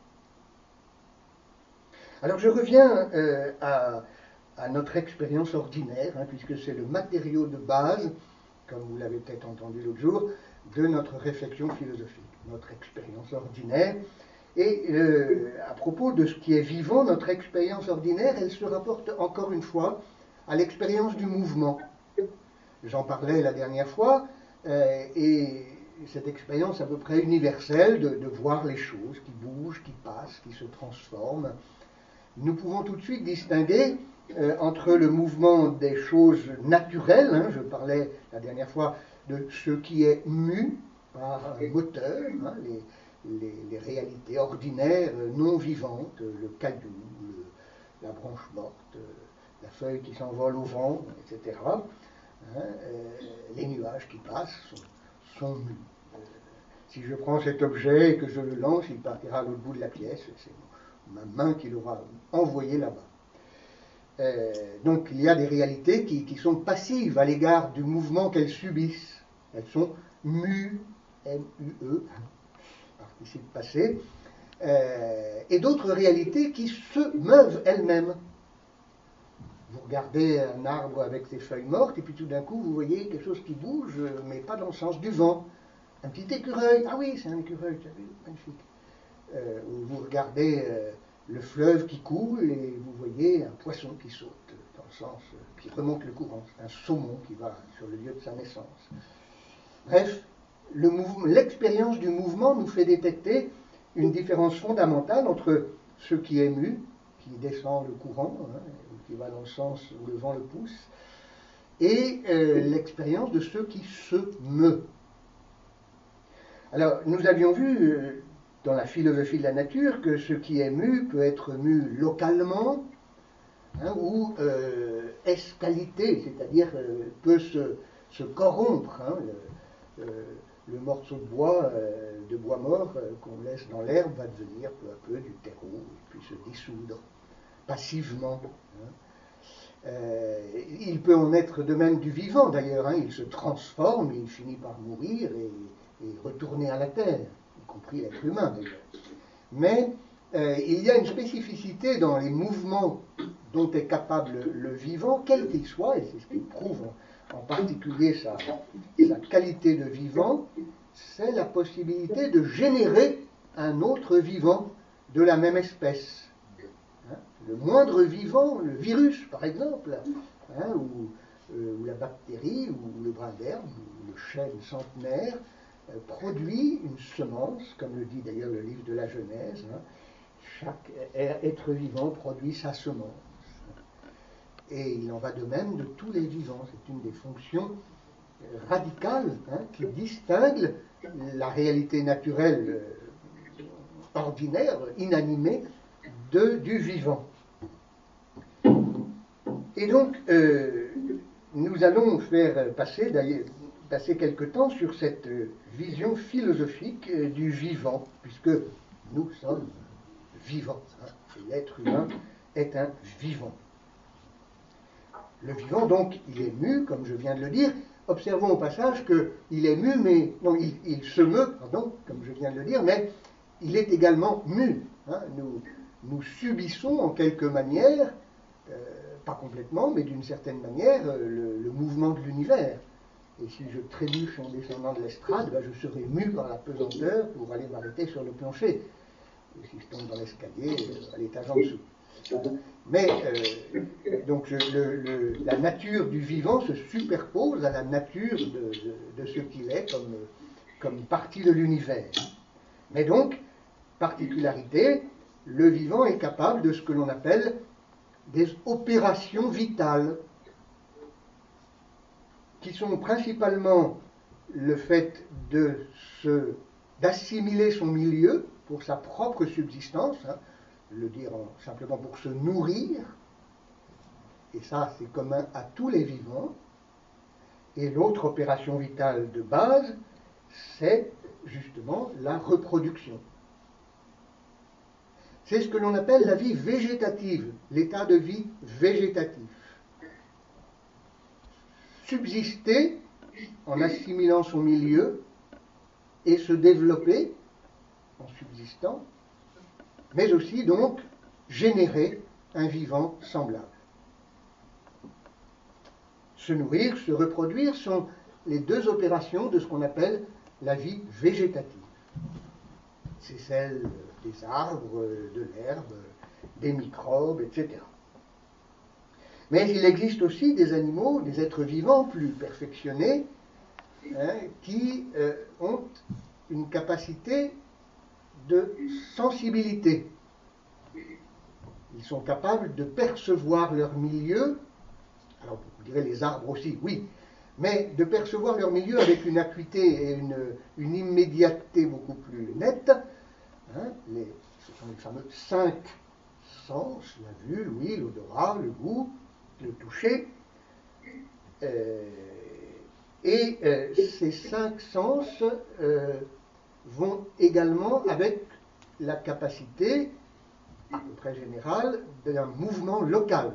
Speaker 2: Alors je reviens euh, à, à notre expérience ordinaire, hein, puisque c'est le matériau de base, comme vous l'avez peut-être entendu l'autre jour, de notre réflexion philosophique, notre expérience ordinaire. Et euh, à propos de ce qui est vivant, notre expérience ordinaire, elle se rapporte encore une fois à l'expérience du mouvement. J'en parlais la dernière fois, euh, et cette expérience à peu près universelle de, de voir les choses qui bougent, qui passent, qui se transforment. Nous pouvons tout de suite distinguer euh, entre le mouvement des choses naturelles, hein, je parlais la dernière fois de ce qui est mu par un moteur, hein, les, les, les réalités ordinaires non vivantes, le caillou, le, la branche morte, la feuille qui s'envole au vent, et cetera. Hein, euh, les nuages qui passent sont, sont mus. Euh, si je prends cet objet et que je le lance, il partira à l'autre bout de la pièce, c'est ma main qui l'aura envoyé là-bas. Euh, donc il y a des réalités qui, qui sont passives à l'égard du mouvement qu'elles subissent. Elles sont mues, M U E, participe passé, euh, et d'autres réalités qui se meuvent elles-mêmes. Vous regardez un arbre avec ses feuilles mortes, et puis tout d'un coup, vous voyez quelque chose qui bouge, mais pas dans le sens du vent. Un petit écureuil. Ah oui, c'est un écureuil, tu as vu, magnifique. Euh, vous regardez euh, le fleuve qui coule, et vous voyez un poisson qui saute, dans le sens, euh, qui remonte le courant. C'est un saumon qui va sur le lieu de sa naissance. Bref, le mouvement, l'expérience du mouvement nous fait détecter une différence fondamentale entre ce qui est mu, qui descend le courant, hein, qui va dans le sens où le vent le pousse, et euh, l'expérience de ce qui se meut. Alors, nous avions vu euh, dans la philosophie de la nature que ce qui est mu peut être mu localement, hein, ou euh, escalité, c'est-à-dire euh, peut se, se corrompre. Hein, le, euh, le morceau de bois, euh, de bois mort euh, qu'on laisse dans l'herbe va devenir peu à peu du terreau et puis se dissoudre passivement. Hein. Euh, il peut en être de même du vivant d'ailleurs, hein, il se transforme, il finit par mourir et, et retourner à la terre, y compris l'être humain d'ailleurs. Mais euh, il y a une spécificité dans les mouvements dont est capable le vivant, quel qu'il soit, et c'est ce qui prouve en particulier sa, sa qualité de vivant, c'est la possibilité de générer un autre vivant de la même espèce. Hein, le moindre vivant, le virus par exemple, hein, ou, euh, ou la bactérie, ou le brin d'herbe, ou le chêne centenaire, euh, produit une semence, comme le dit d'ailleurs le livre de la Genèse. Hein, chaque être vivant produit sa semence. Et il en va de même de tous les vivants. C'est une des fonctions radicales hein, qui distingue la réalité naturelle euh, ordinaire, inanimée, de, du vivant. Et donc, euh, nous allons faire passer, d'ailleurs, passer quelque temps sur cette vision philosophique euh, du vivant, puisque nous sommes vivants. Hein, l'être humain est un vivant. Le vivant, donc, il est mu, comme je viens de le dire. Observons au passage qu'il est mu, mais non, il, il se meut, pardon, comme je viens de le dire, mais il est également mu. Hein. Nous, nous subissons en quelque manière, euh, pas complètement, mais d'une certaine manière, le, le mouvement de l'univers. Et si je trébuche en descendant de l'estrade, ben, je serai mu par la pesanteur pour aller m'arrêter sur le plancher. Et si je tombe dans l'escalier, à l'étage en dessous. Mais euh, donc je, le, le, la nature du vivant se superpose à la nature de, de, de ce qu'il est comme, comme partie de l'univers. Mais donc, particularité, le vivant est capable de ce que l'on appelle des opérations vitales, qui sont principalement le fait de se, d'assimiler son milieu pour sa propre subsistance, hein, le dire en, simplement pour se nourrir, et ça c'est commun à tous les vivants. Et l'autre opération vitale de base, c'est justement la reproduction. C'est ce que l'on appelle la vie végétative, l'état de vie végétatif. Subsister en assimilant son milieu et se développer en subsistant, mais aussi donc générer un vivant semblable. Se nourrir, se reproduire sont les deux opérations de ce qu'on appelle la vie végétative. C'est celle des arbres, de l'herbe, des microbes, et cetera. Mais il existe aussi des animaux, des êtres vivants plus perfectionnés, hein, qui euh, ont une capacité de sensibilité. Ils sont capables de percevoir leur milieu, alors vous direz les arbres aussi, oui, mais de percevoir leur milieu avec une acuité et une, une immédiateté beaucoup plus nette. Hein, les, ce sont les fameux cinq sens, la vue, l'ouïe, l'odorat, le goût, le toucher. Euh, et euh, ces cinq sens euh, vont également avec la capacité, à peu près générale, d'un mouvement local.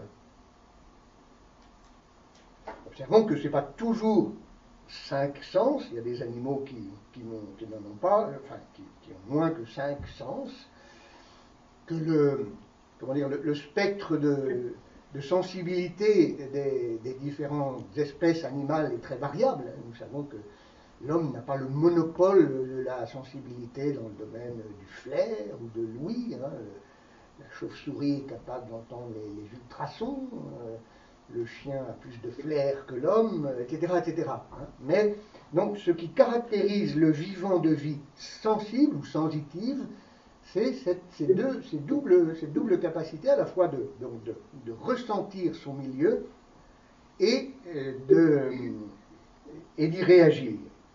Speaker 2: Observons que ce n'est pas toujours cinq sens, il y a des animaux qui, qui, qui n'en ont pas, enfin qui, qui ont moins que cinq sens, que le, comment dire, le, le spectre de, de sensibilité des, des différentes espèces animales est très variable. Nous savons que l'homme n'a pas le monopole de la sensibilité dans le domaine du flair ou de l'ouïe. Hein. La chauve-souris est capable d'entendre les, les ultrasons, euh, le chien a plus de flair que l'homme, et cetera, et cetera. Hein. Mais donc, ce qui caractérise le vivant de vie sensible ou sensitive, c'est cette, ces, deux, ces, doubles, ces doubles capacités à la fois de, donc de, de ressentir son milieu et, de, et d'y réagir.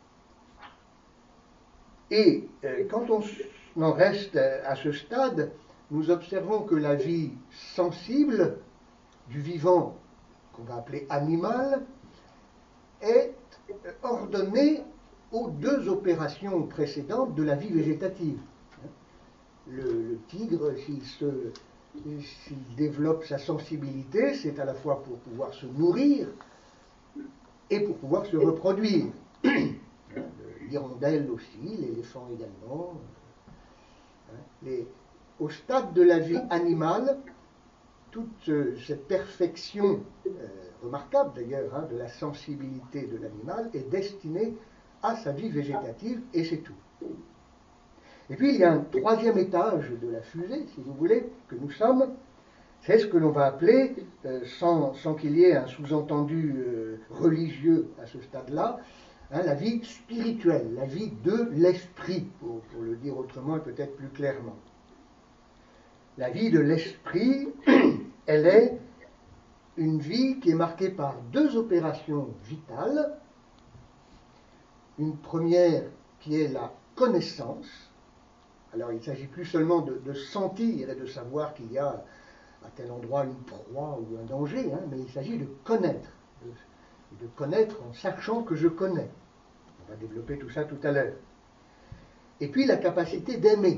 Speaker 2: Et euh, quand on en reste à ce stade, nous observons que la vie sensible du vivant, qu'on va appeler animal, est ordonnée aux deux opérations précédentes de la vie végétative. Le, le tigre, s'il, se, s'il développe sa sensibilité, c'est à la fois pour pouvoir se nourrir et pour pouvoir se reproduire. L'hirondelle aussi, l'éléphant également. Les, au stade de la vie animale, toute euh, cette perfection euh, remarquable d'ailleurs hein, de la sensibilité de l'animal est destinée à sa vie végétative et c'est tout. Et puis il y a un troisième étage de la fusée, si vous voulez, que nous sommes, c'est ce que l'on va appeler, euh, sans, sans qu'il y ait un sous-entendu euh, religieux à ce stade-là, hein, la vie spirituelle, la vie de l'esprit, pour, pour le dire autrement et peut-être plus clairement. La vie de l'esprit, elle est une vie qui est marquée par deux opérations vitales. Une première qui est la connaissance. Alors il ne s'agit plus seulement de, de sentir et de savoir qu'il y a à tel endroit une proie ou un danger, hein, mais il s'agit de connaître, de, de connaître en sachant que je connais. On va développer tout ça tout à l'heure. Et puis la capacité d'aimer.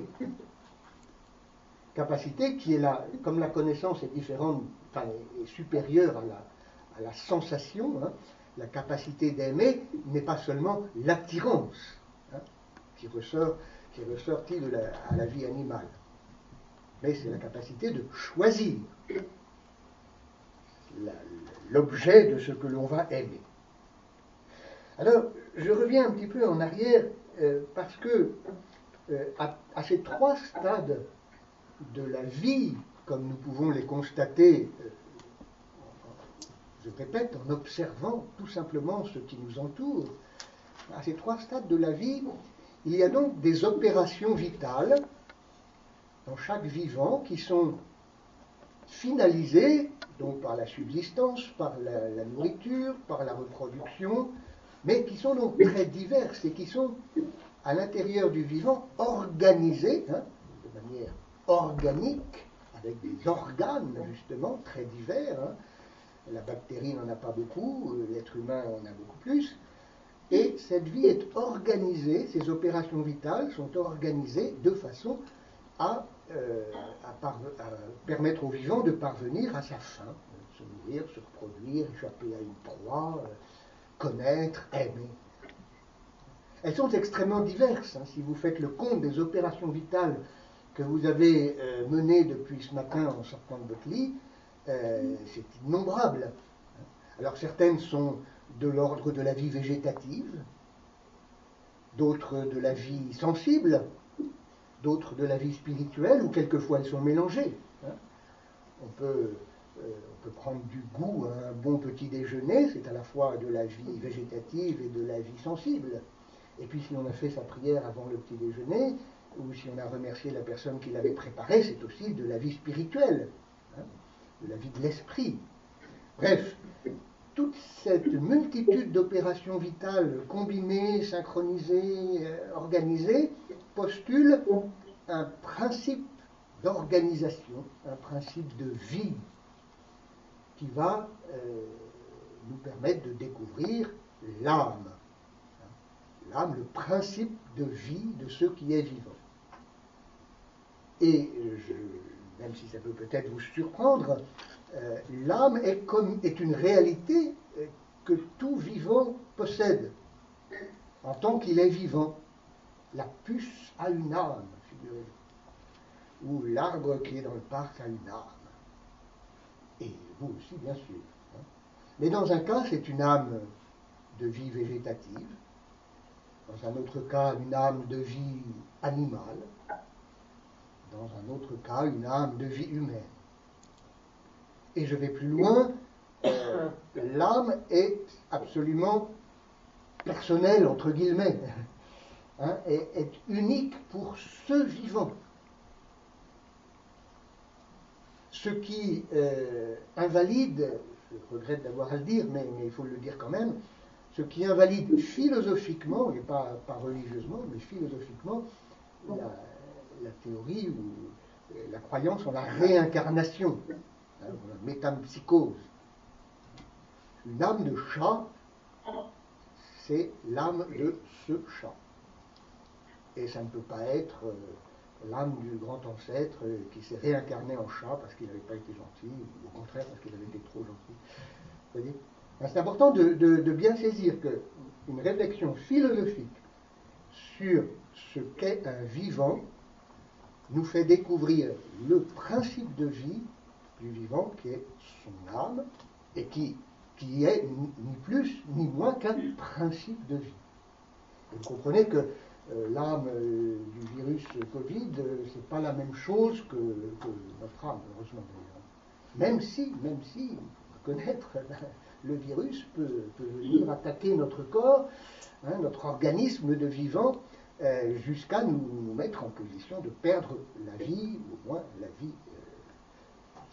Speaker 2: Capacité qui est là, comme la connaissance est différente, enfin est supérieure à la, à la sensation, hein, la capacité d'aimer n'est pas seulement l'attirance, hein, qui ressort, qui est ressortie de la, à la vie animale, mais c'est la capacité de choisir la, l'objet de ce que l'on va aimer. Alors, je reviens un petit peu en arrière euh, parce que euh, à, à ces trois stades de la vie, comme nous pouvons les constater, euh, je répète, en observant tout simplement ce qui nous entoure, à ces trois stades de la vie, il y a donc des opérations vitales dans chaque vivant qui sont finalisées donc par la subsistance, par la, la nourriture, par la reproduction, mais qui sont donc très diverses et qui sont à l'intérieur du vivant organisées, hein, de manière organique, avec des organes justement très divers. Hein. La bactérie n'en a pas beaucoup, l'être humain en a beaucoup plus. Et cette vie est organisée, ces opérations vitales sont organisées de façon à, euh, à, parve- à permettre au vivant de parvenir à sa fin, se nourrir, se reproduire, échapper à une proie, euh, connaître, aimer. Elles sont extrêmement diverses. Hein. Si vous faites le compte des opérations vitales que vous avez euh, menées depuis ce matin en sortant de votre lit, euh, c'est innombrable. Alors certaines sont de l'ordre de la vie végétative, d'autres de la vie sensible, d'autres de la vie spirituelle, ou quelquefois elles sont mélangées. Hein. On peut, euh, on peut prendre du goût à un bon petit déjeuner, c'est à la fois de la vie végétative et de la vie sensible. Et puis si on a fait sa prière avant le petit déjeuner, ou si on a remercié la personne qui l'avait préparé, c'est aussi de la vie spirituelle, hein, de la vie de l'esprit. Bref, toute cette multitude d'opérations vitales combinées, synchronisées, euh, organisées, postule un principe d'organisation, un principe de vie qui va euh, nous permettre de découvrir l'âme. L'âme, le principe de vie de ce qui est vivant. Et je, même si ça peut peut-être vous surprendre, euh, l'âme est, comme, est une réalité euh, que tout vivant possède, en tant qu'il est vivant. La puce a une âme, figurez-vous. Ou l'arbre qui est dans le parc a une âme. Et vous aussi, bien sûr. Hein. Mais dans un cas, c'est une âme de vie végétative. Dans un autre cas, une âme de vie animale. Dans un autre cas, une âme de vie humaine. Et je vais plus loin, euh, l'âme est absolument personnelle, entre guillemets, hein, et est unique pour ce vivant. Ce qui euh, invalide, je regrette d'avoir à le dire, mais, mais il faut le dire quand même, ce qui invalide philosophiquement, et pas, pas religieusement, mais philosophiquement, la, la théorie ou la croyance en la réincarnation, hein, la métampsychose. Une âme de chat, c'est l'âme de ce chat. Et ça ne peut pas être euh, l'âme du grand ancêtre euh, qui s'est réincarné en chat parce qu'il n'avait pas été gentil, ou au contraire parce qu'il avait été trop gentil. Vous voyez ? C'est important de, de, de bien saisir qu'une réflexion philosophique sur ce qu'est un vivant nous fait découvrir le principe de vie du vivant qui est son âme et qui, qui est ni, ni plus ni moins qu'un principe de vie. Et vous comprenez que euh, l'âme euh, du virus Covid, euh, c'est pas la même chose que, que notre âme, heureusement d'ailleurs. Même si, même si, connaître le virus peut, peut venir attaquer notre corps, hein, notre organisme de vivant, euh, jusqu'à nous, nous mettre en position de perdre la vie, ou au moins la vie euh,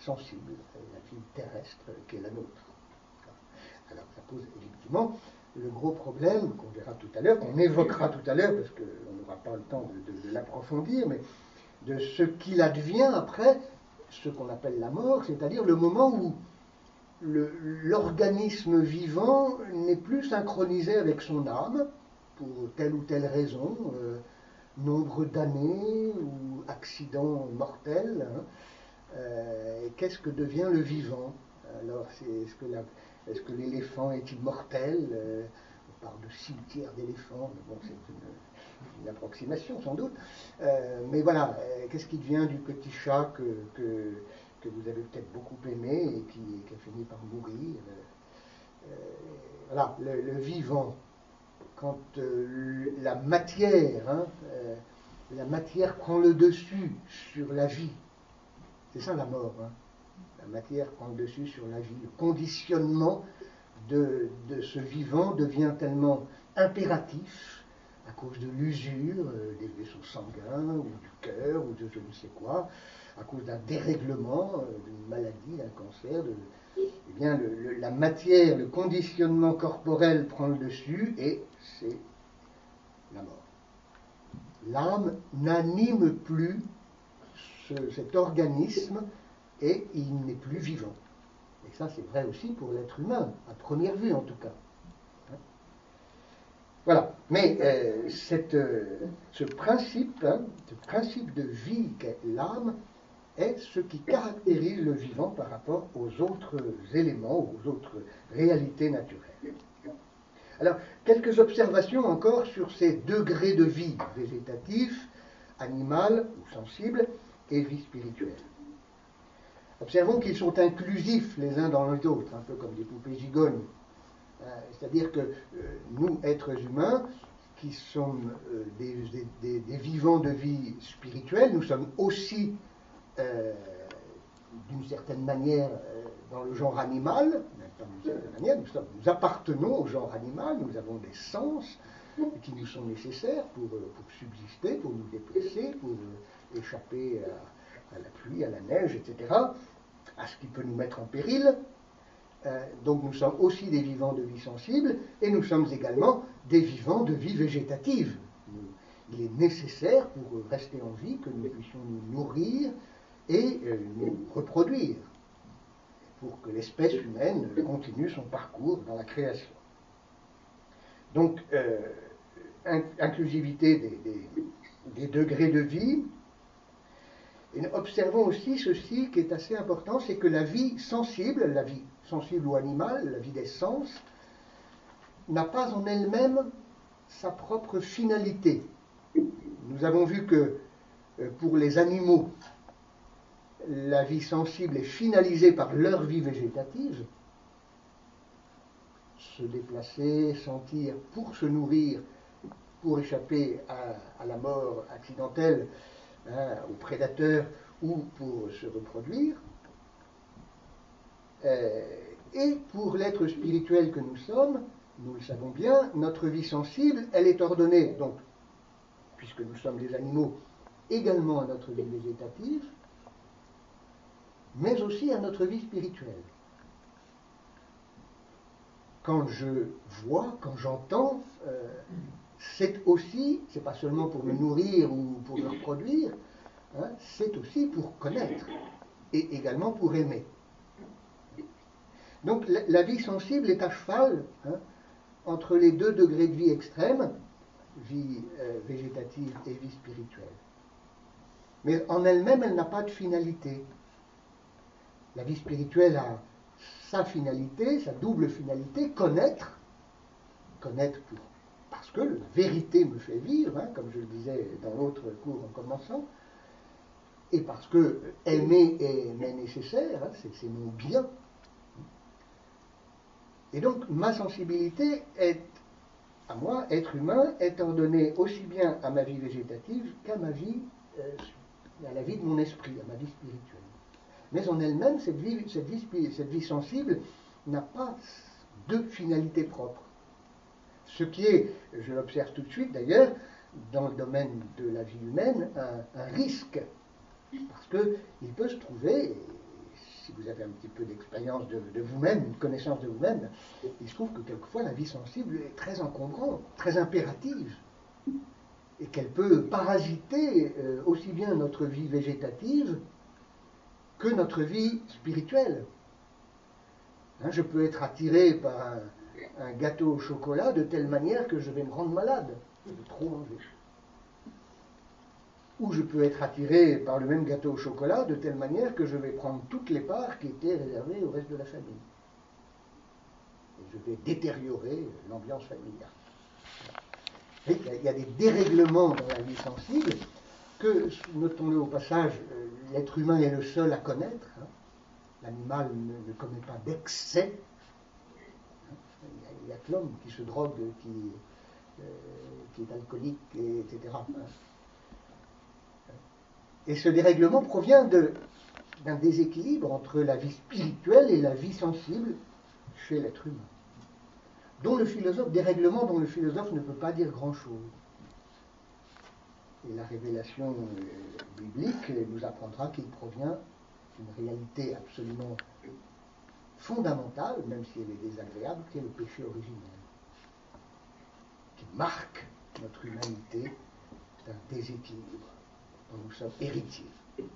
Speaker 2: sensible, la vie terrestre qui est la nôtre. Alors ça pose effectivement le gros problème qu'on verra tout à l'heure, qu'on évoquera tout à l'heure, parce qu'on n'aura pas le temps de, de, de l'approfondir, mais de ce qu'il advient après ce qu'on appelle la mort, c'est-à-dire le moment où l'organisme vivant n'est plus synchronisé avec son âme, pour telle ou telle raison, euh, nombre d'années ou accident mortel. Hein, euh, qu'est-ce que devient le vivant? Alors, est-ce que, est que l'éléphant est immortel? euh, On parle de cimetière d'éléphants, mais bon, c'est une, une approximation sans doute. Euh, mais voilà, euh, qu'est-ce qui devient du petit chat que, que, que vous avez peut-être beaucoup aimé et qui, qui a fini par mourir? euh, Voilà, le, le vivant. Quand euh, la matière, hein, euh, la matière prend le dessus sur la vie, c'est ça la mort. Hein. La matière prend le dessus sur la vie. Le conditionnement de, de ce vivant devient tellement impératif à cause de l'usure euh, des vaisseaux sanguins ou du cœur ou de je ne sais quoi, à cause d'un dérèglement, euh, d'une maladie, d'un cancer, de, eh bien, le, le, la matière, le conditionnement corporel prend le dessus et c'est la mort. L'âme n'anime plus ce, cet organisme et il n'est plus vivant. Et ça, c'est vrai aussi pour l'être humain, à première vue en tout cas. Voilà. Mais euh, cette, euh, ce principe, hein, ce principe de vie qu'est l'âme, est ce qui caractérise le vivant par rapport aux autres éléments, aux autres réalités naturelles. Alors, quelques observations encore sur ces degrés de vie, végétatif, animal ou sensible, et vie spirituelle. Observons qu'ils sont inclusifs les uns dans les autres, un peu comme des poupées gigognes. C'est-à-dire que euh, nous, êtres humains, qui sommes euh, des, des, des vivants de vie spirituelle, nous sommes aussi Euh, d'une certaine manière euh, dans le genre animal, même pas d'une certaine manière, nous, sommes, nous appartenons au genre animal, nous avons des sens qui nous sont nécessaires pour, pour subsister, pour nous déplacer, pour euh, échapper à, à la pluie, à la neige, et cetera, à ce qui peut nous mettre en péril. Euh, donc nous sommes aussi des vivants de vie sensible, et nous sommes également des vivants de vie végétative. Nous, il est nécessaire pour rester en vie que nous puissions nous nourrir et euh, nous reproduire, pour que l'espèce humaine continue son parcours dans la création. Donc, euh, inclusivité des, des, des degrés de vie. Et observons aussi ceci qui est assez important, c'est que la vie sensible, la vie sensible ou animale, la vie des sens, n'a pas en elle-même sa propre finalité. Nous avons vu que euh, pour les animaux, la vie sensible est finalisée par leur vie végétative, se déplacer, sentir pour se nourrir, pour échapper à, à la mort accidentelle, hein, aux prédateurs ou pour se reproduire. Euh, et pour l'être spirituel que nous sommes, nous le savons bien, notre vie sensible, elle est ordonnée, donc, puisque nous sommes des animaux, également à notre vie végétative, mais aussi à notre vie spirituelle. Quand je vois, quand j'entends, euh, c'est aussi, c'est pas seulement pour me nourrir ou pour me reproduire, hein, c'est aussi pour connaître et également pour aimer. Donc la, la vie sensible est à cheval, hein, entre les deux degrés de vie extrêmes, vie euh, végétative et vie spirituelle. Mais en elle-même, elle n'a pas de finalité. La vie spirituelle a sa finalité, sa double finalité, connaître, connaître pour, parce que la vérité me fait vivre, hein, comme je le disais dans l'autre cours en commençant, et parce que aimer est, est nécessaire, hein, c'est, c'est mon bien. Et donc ma sensibilité est, à moi, être humain, est ordonnée aussi bien à ma vie végétative qu'à ma vie, euh, à la vie de mon esprit, à ma vie spirituelle. Mais en elle-même, cette vie, cette vie, cette vie sensible n'a pas de finalité propre. Ce qui est, je l'observe tout de suite d'ailleurs, dans le domaine de la vie humaine, un, un risque. Parce qu'il peut se trouver, si vous avez un petit peu d'expérience de, de vous-même, une connaissance de vous-même, il se trouve que quelquefois la vie sensible est très encombrante, très impérative, et qu'elle peut parasiter euh, aussi bien notre vie végétative que notre vie spirituelle. Hein, je peux être attiré par un, un gâteau au chocolat de telle manière que je vais me rendre malade, je vais trop manger. Ou je peux être attiré par le même gâteau au chocolat de telle manière que je vais prendre toutes les parts qui étaient réservées au reste de la famille. Et je vais détériorer l'ambiance familiale. Et il y a des dérèglements dans la vie sensible que, notons-le au passage, l'être humain est le seul à connaître. Hein. L'animal ne, ne commet pas d'excès. Hein. Il n'y a, a que l'homme qui se drogue, qui, euh, qui est alcoolique, et, etc. Hein. Et ce dérèglement provient de, d'un déséquilibre entre la vie spirituelle et la vie sensible chez l'être humain. Dont le philosophe, dérèglement dont le philosophe ne peut pas dire grand-chose. Et la révélation euh, biblique nous apprendra qu'il provient d'une réalité absolument fondamentale, même si elle est désagréable, qui est le péché originel, qui marque notre humanité d'un déséquilibre dont nous sommes héritiers.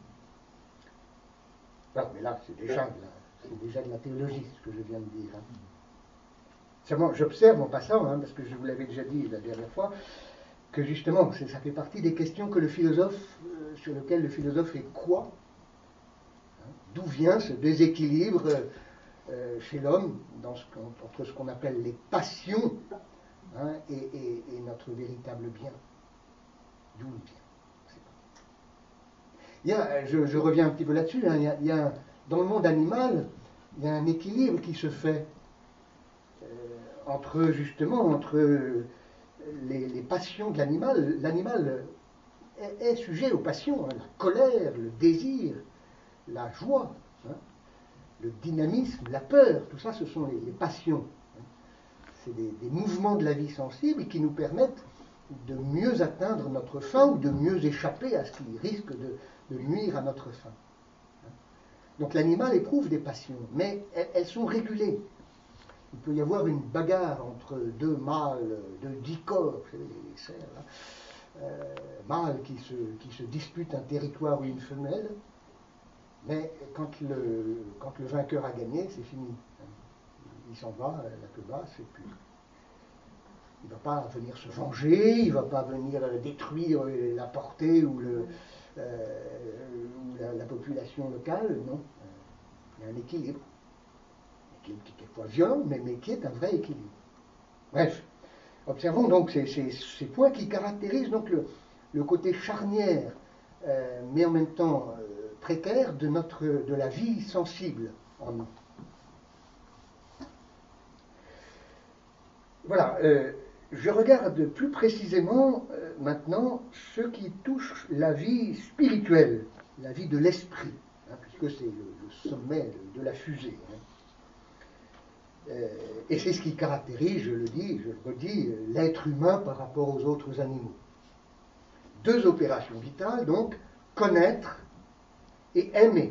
Speaker 2: Alors, mais là, c'est déjà, de la, c'est déjà de la théologie, ce que je viens de dire. Hein. Seulement, j'observe en passant, hein, parce que je vous l'avais déjà dit la dernière fois, que justement, c'est, ça fait partie des questions que le philosophe, euh, sur lesquelles le philosophe est quoi, hein, d'où vient ce déséquilibre euh, chez l'homme dans ce entre ce qu'on appelle les passions hein, et, et, et notre véritable bien. D'où il vient. Il y a, je, je reviens un petit peu là-dessus, hein, il y a, il y a, dans le monde animal, il y a un équilibre qui se fait euh, entre, justement, entre les, les passions de l'animal. L'animal est, est sujet aux passions, hein, la colère, le désir, la joie, hein, le dynamisme, la peur, tout ça, ce sont les, les passions. Hein. C'est des, des mouvements de la vie sensible qui nous permettent de mieux atteindre notre fin ou de mieux échapper à ce qui risque de de nuire à notre fin. Donc l'animal éprouve des passions, mais elles, elles sont régulées. Il peut y avoir une bagarre entre deux mâles, deux dicores, vous savez, les, les cerfs, là, euh, mâles qui se, qui se disputent un territoire ou une femelle, mais quand le, quand le vainqueur a gagné, c'est fini. Il s'en va, la queue basse, et puis il ne va pas venir se venger, il ne va pas venir détruire la portée ou le... Euh, ou la, la population locale, non. Il y a un équilibre. Un équilibre qui est quelquefois violent, mais, mais qui est un vrai équilibre. Bref, observons donc ces, ces, ces points qui caractérisent donc le, le côté charnière, euh, mais en même temps euh, précaire de, notre, de la vie sensible en nous. Voilà. Euh, Je regarde plus précisément euh, maintenant ce qui touche la vie spirituelle, la vie de l'esprit, hein, puisque c'est le, le sommet de, de la fusée. Hein. Euh, et c'est ce qui caractérise, je le dis, je le redis, l'être humain par rapport aux autres animaux. Deux opérations vitales, donc, connaître et aimer.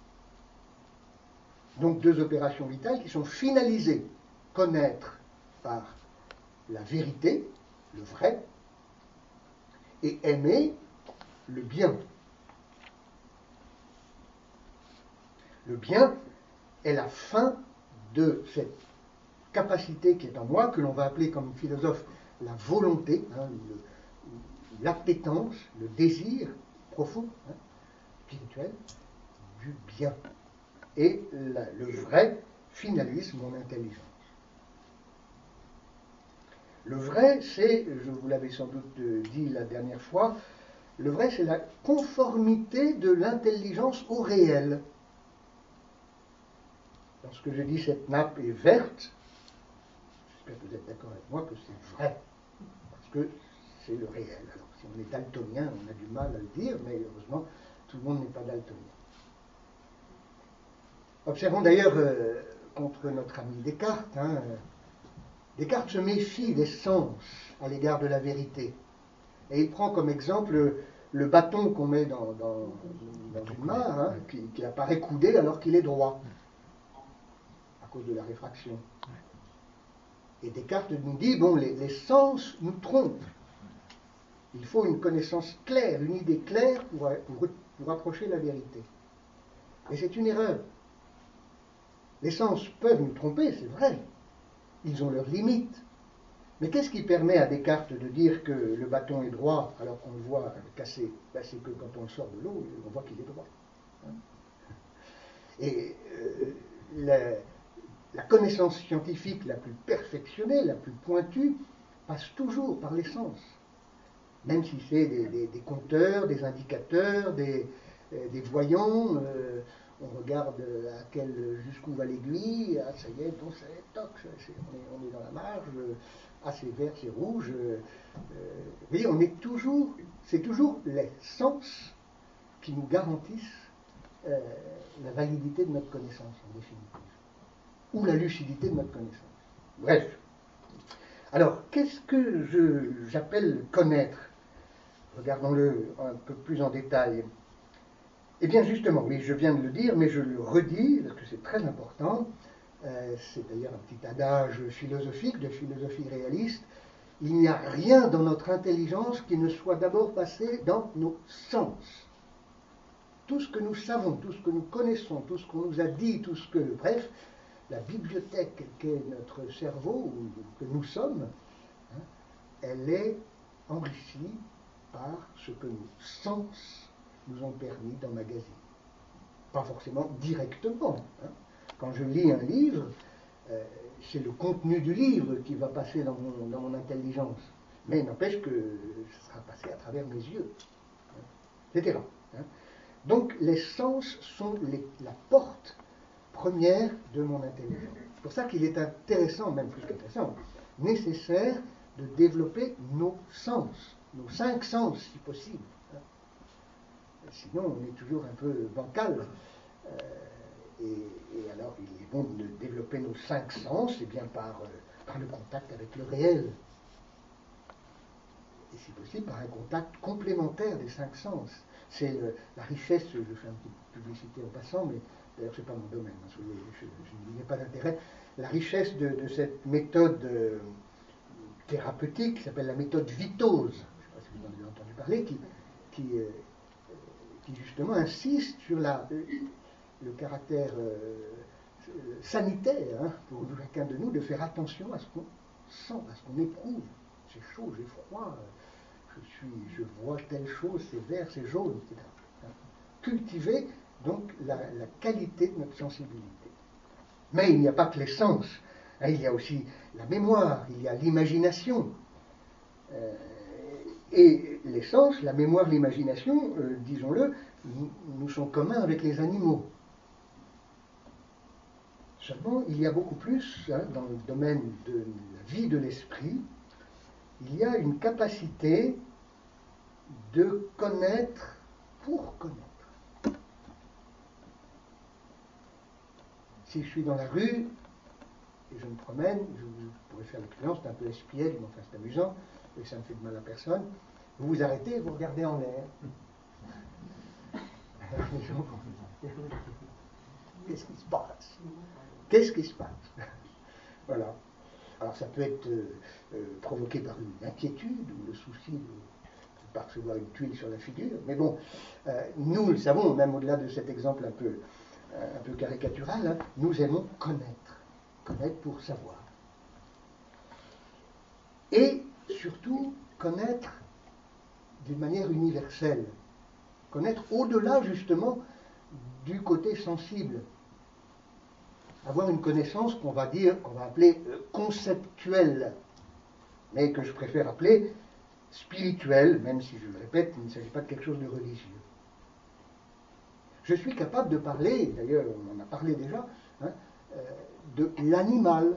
Speaker 2: Donc deux opérations vitales qui sont finalisées. Connaître par la vérité, le vrai, et aimer le bien. Le bien est la fin de cette capacité qui est en moi, que l'on va appeler comme philosophe la volonté, hein, le, l'appétence, le désir profond, hein, spirituel, du bien. Et la, le vrai finalise mon intelligence. Le vrai, c'est, je vous l'avais sans doute dit la dernière fois, le vrai, c'est la conformité de l'intelligence au réel. Lorsque je dis cette nappe est verte, j'espère que vous êtes d'accord avec moi que c'est vrai, parce que c'est le réel. Alors, si on est daltonien, on a du mal à le dire, mais heureusement, tout le monde n'est pas daltonien. Observons d'ailleurs, euh, contre notre ami Descartes, hein, Descartes se méfie des sens à l'égard de la vérité. Et il prend comme exemple le bâton qu'on met dans, dans, dans une main, hein, qui, qui apparaît coudé alors qu'il est droit, à cause de la réfraction. Et Descartes nous dit, bon, les, les sens nous trompent. Il faut une connaissance claire, une idée claire pour, pour, pour approcher la vérité. Et c'est une erreur. Les sens peuvent nous tromper, c'est vrai. Ils ont leurs limites. Mais qu'est-ce qui permet à Descartes de dire que le bâton est droit alors qu'on le voit cassé? Ben, c'est que quand on le sort de l'eau, on voit qu'il est droit. Et euh, la, la connaissance scientifique la plus perfectionnée, la plus pointue, passe toujours par les sens. Même si c'est des, des, des compteurs, des indicateurs, des, euh, des voyants, euh, on regarde à quel, jusqu'où va l'aiguille, ah ça y est, bon, ça y est, toc, c'est, on, est, on est dans la marge, ah c'est vert, c'est rouge. Euh, vous voyez, on est toujours, c'est toujours les sens qui nous garantissent euh, la validité de notre connaissance, en définitive, ou la lucidité de notre connaissance. Bref. Alors, qu'est-ce que je, j'appelle connaître? Regardons-le un peu plus en détail. Eh bien, justement, oui, je viens de le dire, mais je le redis, parce que c'est très important. Euh, c'est d'ailleurs un petit adage philosophique, de philosophie réaliste. Il n'y a rien dans notre intelligence qui ne soit d'abord passé dans nos sens. Tout ce que nous savons, tout ce que nous connaissons, tout ce qu'on nous a dit, tout ce que... Bref, la bibliothèque qu'est notre cerveau, ou que nous sommes, hein, elle est enrichie par ce que nos sens nous ont permis d'emmagasiner. Pas forcément directement. Hein. Quand je lis un livre, euh, c'est le contenu du livre qui va passer dans mon, dans mon intelligence. Mais n'empêche que ça sera passé à travers mes yeux, hein, et cetera. Hein. Donc les sens sont les, la porte première de mon intelligence. C'est pour ça qu'il est intéressant, même plus qu'intéressant, nécessaire de développer nos sens, nos cinq sens si possible. Hein. Sinon, on est toujours un peu bancal. Euh, et, et alors, il est bon de développer nos cinq sens, et bien par, euh, par le contact avec le réel. Et si possible, par un contact complémentaire des cinq sens. C'est le, la richesse, je fais un petit publicité en passant, mais d'ailleurs, ce n'est pas mon domaine, hein, je, je, je n'y ai pas d'intérêt. La richesse de, de cette méthode euh, thérapeutique, qui s'appelle la méthode Vitose, je ne sais pas si vous en avez entendu parler, qui, qui, euh, qui justement insiste sur la, le caractère euh, sanitaire, hein, pour chacun de nous, de faire attention à ce qu'on sent, à ce qu'on éprouve. C'est chaud, j'ai froid, je, suis, je vois telle chose, c'est vert, c'est jaune, et cetera. Hein. Cultiver donc la, la qualité de notre sensibilité. Mais il n'y a pas que les sens, hein, il y a aussi la mémoire, il y a l'imagination. Euh, et les sens, la mémoire, l'imagination, euh, disons-le, nous, nous sont communs avec les animaux. Seulement, il y a beaucoup plus, hein, dans le domaine de la vie de l'esprit, il y a une capacité de connaître pour connaître. Si je suis dans la rue et je me promène, je, je pourrais faire l'expérience, c'est un peu espiègle, mais enfin c'est amusant, et ça ne fait de mal à personne. Vous vous arrêtez et vous regardez en l'air. Les gens vont... Qu'est-ce qui se passe? Qu'est-ce qui se passe? Voilà. Alors ça peut être euh, euh, provoqué par une inquiétude ou le souci de ne pas recevoir une tuile sur la figure. Mais bon, euh, nous le savons, même au-delà de cet exemple un peu, euh, un peu caricatural, hein, nous aimons connaître. Connaître pour savoir. Et surtout, connaître d'une manière universelle. Connaître au-delà justement du côté sensible. Avoir une connaissance qu'on va dire, qu'on va appeler euh, conceptuelle, mais que je préfère appeler spirituelle, même si je le répète, il ne s'agit pas de quelque chose de religieux. Je suis capable de parler, d'ailleurs on en a parlé déjà, hein, euh, de l'animal.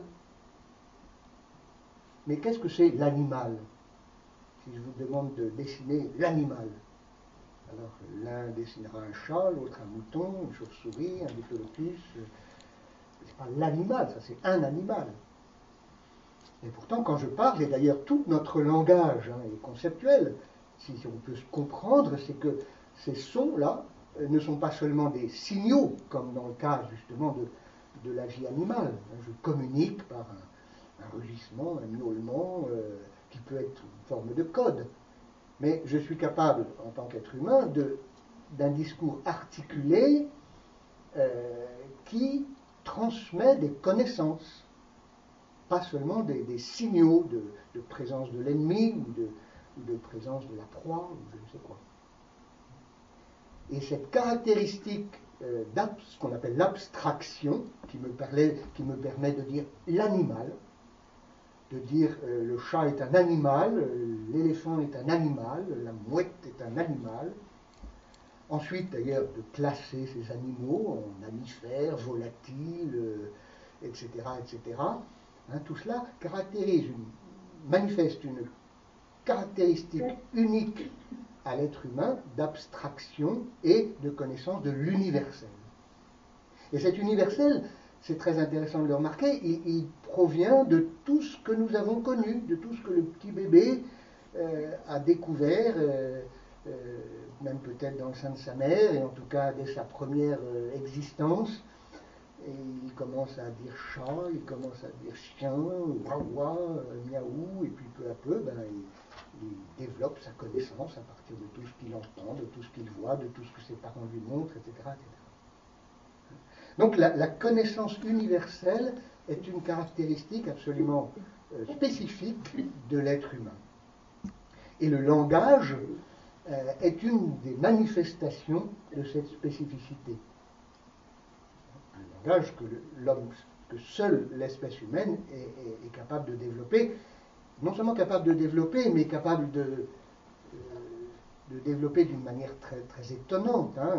Speaker 2: Mais qu'est-ce que c'est l'animal? Si je vous demande de dessiner l'animal, alors l'un dessinera un chat, l'autre un mouton, une chauve-souris, un diplodocus. C'est pas l'animal, ça c'est un animal. Et pourtant, quand je parle, et d'ailleurs tout notre langage hein, est conceptuel, si, si on peut se comprendre, c'est que ces sons-là euh, ne sont pas seulement des signaux, comme dans le cas justement de, de la vie animale. Je communique par un, un rugissement, un miaulement, euh, qui peut être une forme de code. Mais je suis capable, en tant qu'être humain, de, d'un discours articulé euh, qui transmet des connaissances, pas seulement des, des signaux de, de présence de l'ennemi ou de, ou de présence de la proie ou je ne sais quoi. Et cette caractéristique euh, ce qu'on appelle l'abstraction, qui me permet, qui me permet de dire l'animal, de dire euh, le chat est un animal, euh, l'éléphant est un animal, la mouette est un animal. Ensuite, d'ailleurs, de classer ces animaux en mammifères, volatiles, euh, et cetera, et cetera. Hein, tout cela caractérise, une, manifeste une caractéristique unique à l'être humain d'abstraction et de connaissance de l'universel. Et cet universel, c'est très intéressant de le remarquer, il, il provient de tout ce que nous avons connu, de tout ce que le petit bébé euh, a découvert, euh, euh, même peut-être dans le sein de sa mère, et en tout cas dès sa première euh, existence. Et il commence à dire chat, il commence à dire chien, wawa, miaou, et puis peu à peu, ben, il, il développe sa connaissance à partir de tout ce qu'il entend, de tout ce qu'il voit, de tout ce que ses parents lui montrent, et cetera et cetera. Donc la, la connaissance universelle est une caractéristique absolument euh, spécifique de l'être humain. Et le langage euh, est une des manifestations de cette spécificité. Un langage que l'homme, que seule l'espèce humaine est, est, est capable de développer, non seulement capable de développer, mais capable de, euh, de développer d'une manière très, très étonnante. Hein.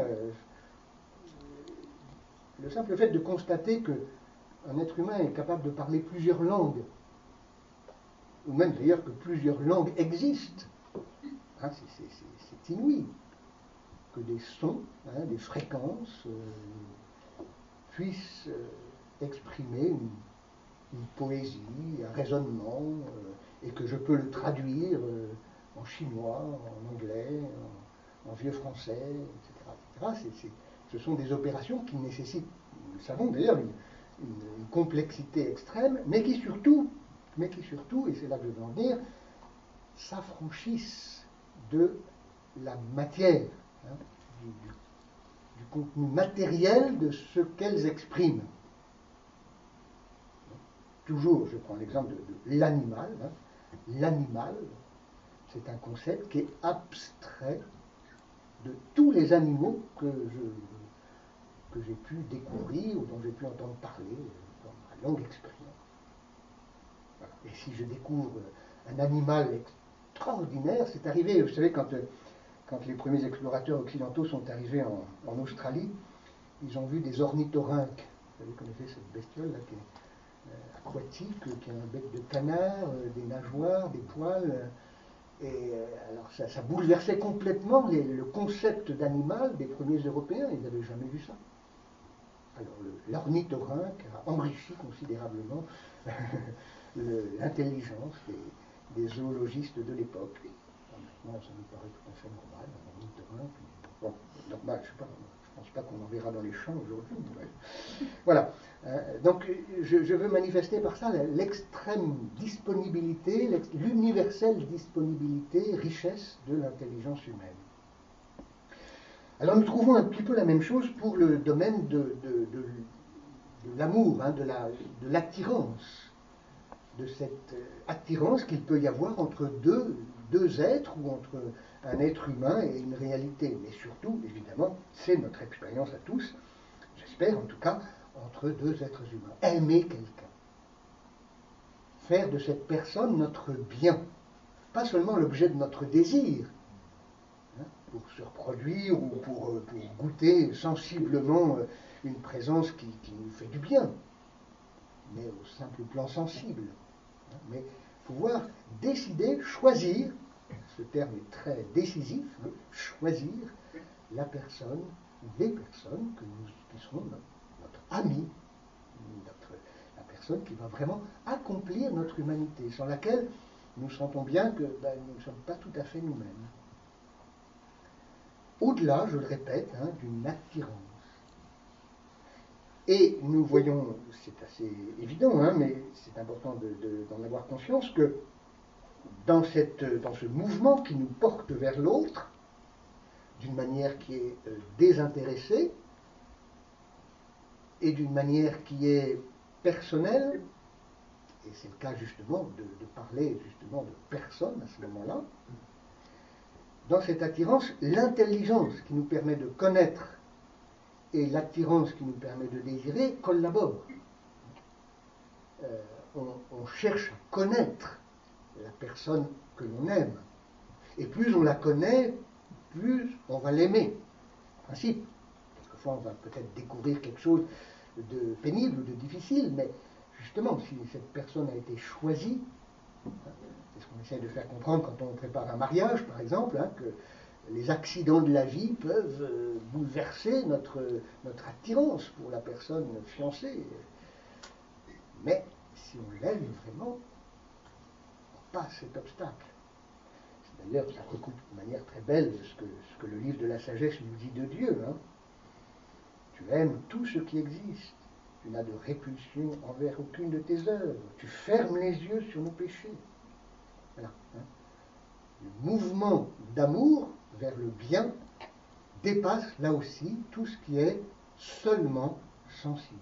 Speaker 2: Le simple fait de constater qu'un être humain est capable de parler plusieurs langues, ou même d'ailleurs que plusieurs langues existent, hein, c'est, c'est, c'est, c'est inouï, que des sons, hein, des fréquences euh, puissent euh, exprimer une, une poésie, un raisonnement, euh, et que je peux le traduire euh, en chinois, en anglais, en, en vieux français, et cetera et cetera. C'est, c'est, ce sont des opérations qui nécessitent, nous le savons d'ailleurs, une, une, une complexité extrême, mais qui surtout, mais qui surtout, et c'est là que je veux en venir, s'affranchissent de la matière, hein, du, du, du contenu matériel de ce qu'elles expriment. Toujours, je prends l'exemple de, de l'animal. Hein. L'animal, c'est un concept qui est abstrait de tous les animaux que, je, que j'ai pu découvrir ou dont j'ai pu entendre parler dans ma longue expérience. Voilà. Et si je découvre un animal extraordinaire, c'est arrivé, vous savez, quand, quand les premiers explorateurs occidentaux sont arrivés en, en Australie, ils ont vu des ornithorynques. Vous connaissez cette bestiole-là qui est Euh, aquatique, qui a un bec de canard, euh, des nageoires, des poils. Euh, et euh, alors ça, ça bouleversait complètement les, le concept d'animal des premiers Européens. Ils n'avaient jamais vu ça. Alors le, l'ornithorynque a enrichi considérablement l'intelligence des, des zoologistes de l'époque. Maintenant, ça nous paraît tout à fait normal, un ornithorynque. Bon, normal, je ne sais pas. Je ne pense pas qu'on en verra dans les champs aujourd'hui. Voilà. Euh, donc, je, je veux manifester par ça l'extrême disponibilité, l'ex, l'universelle disponibilité, richesse de l'intelligence humaine. Alors, nous trouvons un petit peu la même chose pour le domaine de, de, de, de l'amour, hein, de, la, de l'attirance, de cette attirance qu'il peut y avoir entre deux, deux êtres ou entre un être humain et une réalité. Mais surtout, évidemment, c'est notre expérience à tous, j'espère en tout cas, entre deux êtres humains. Aimer quelqu'un. Faire de cette personne notre bien. Pas seulement l'objet de notre désir, hein, pour se reproduire ou pour, pour goûter sensiblement une présence qui, qui nous fait du bien, mais au simple plan sensible. Hein, mais pouvoir décider, choisir, ce terme est très décisif, hein, choisir la personne ou les personnes que nous, qui seront notre, notre ami, notre, la personne qui va vraiment accomplir notre humanité, sans laquelle nous sentons bien que ben, nous ne sommes pas tout à fait nous-mêmes. au-delà, je le répète, hein, d'une attirance. Et nous voyons, c'est assez évident, hein, mais c'est important de, de, d'en avoir conscience, que dans, cette, dans ce mouvement qui nous porte vers l'autre, d'une manière qui est euh, désintéressée, et d'une manière qui est personnelle, et c'est le cas justement de, de parler justement de personne à ce moment-là, dans cette attirance, l'intelligence qui nous permet de connaître et l'attirance qui nous permet de désirer collaborent. Euh, on, on cherche à connaître la personne que l'on aime. Et plus on la connaît, plus on va l'aimer. En principe, quelquefois on va peut-être découvrir quelque chose de pénible ou de difficile, mais justement, si cette personne a été choisie, hein, c'est ce qu'on essaie de faire comprendre quand on prépare un mariage, par exemple, hein, que les accidents de la vie peuvent euh, bouleverser notre, notre attirance pour la personne fiancée. Mais si on l'aime vraiment, on passe cet obstacle. D'ailleurs, ça recoupe de manière très belle ce que, ce que le livre de la sagesse nous dit de Dieu. Hein. Tu aimes tout ce qui existe. Tu n'as de répulsion envers aucune de tes œuvres. Tu fermes les yeux sur nos péchés. Voilà. Hein. Le mouvement d'amour vers le bien dépasse là aussi tout ce qui est seulement sensible.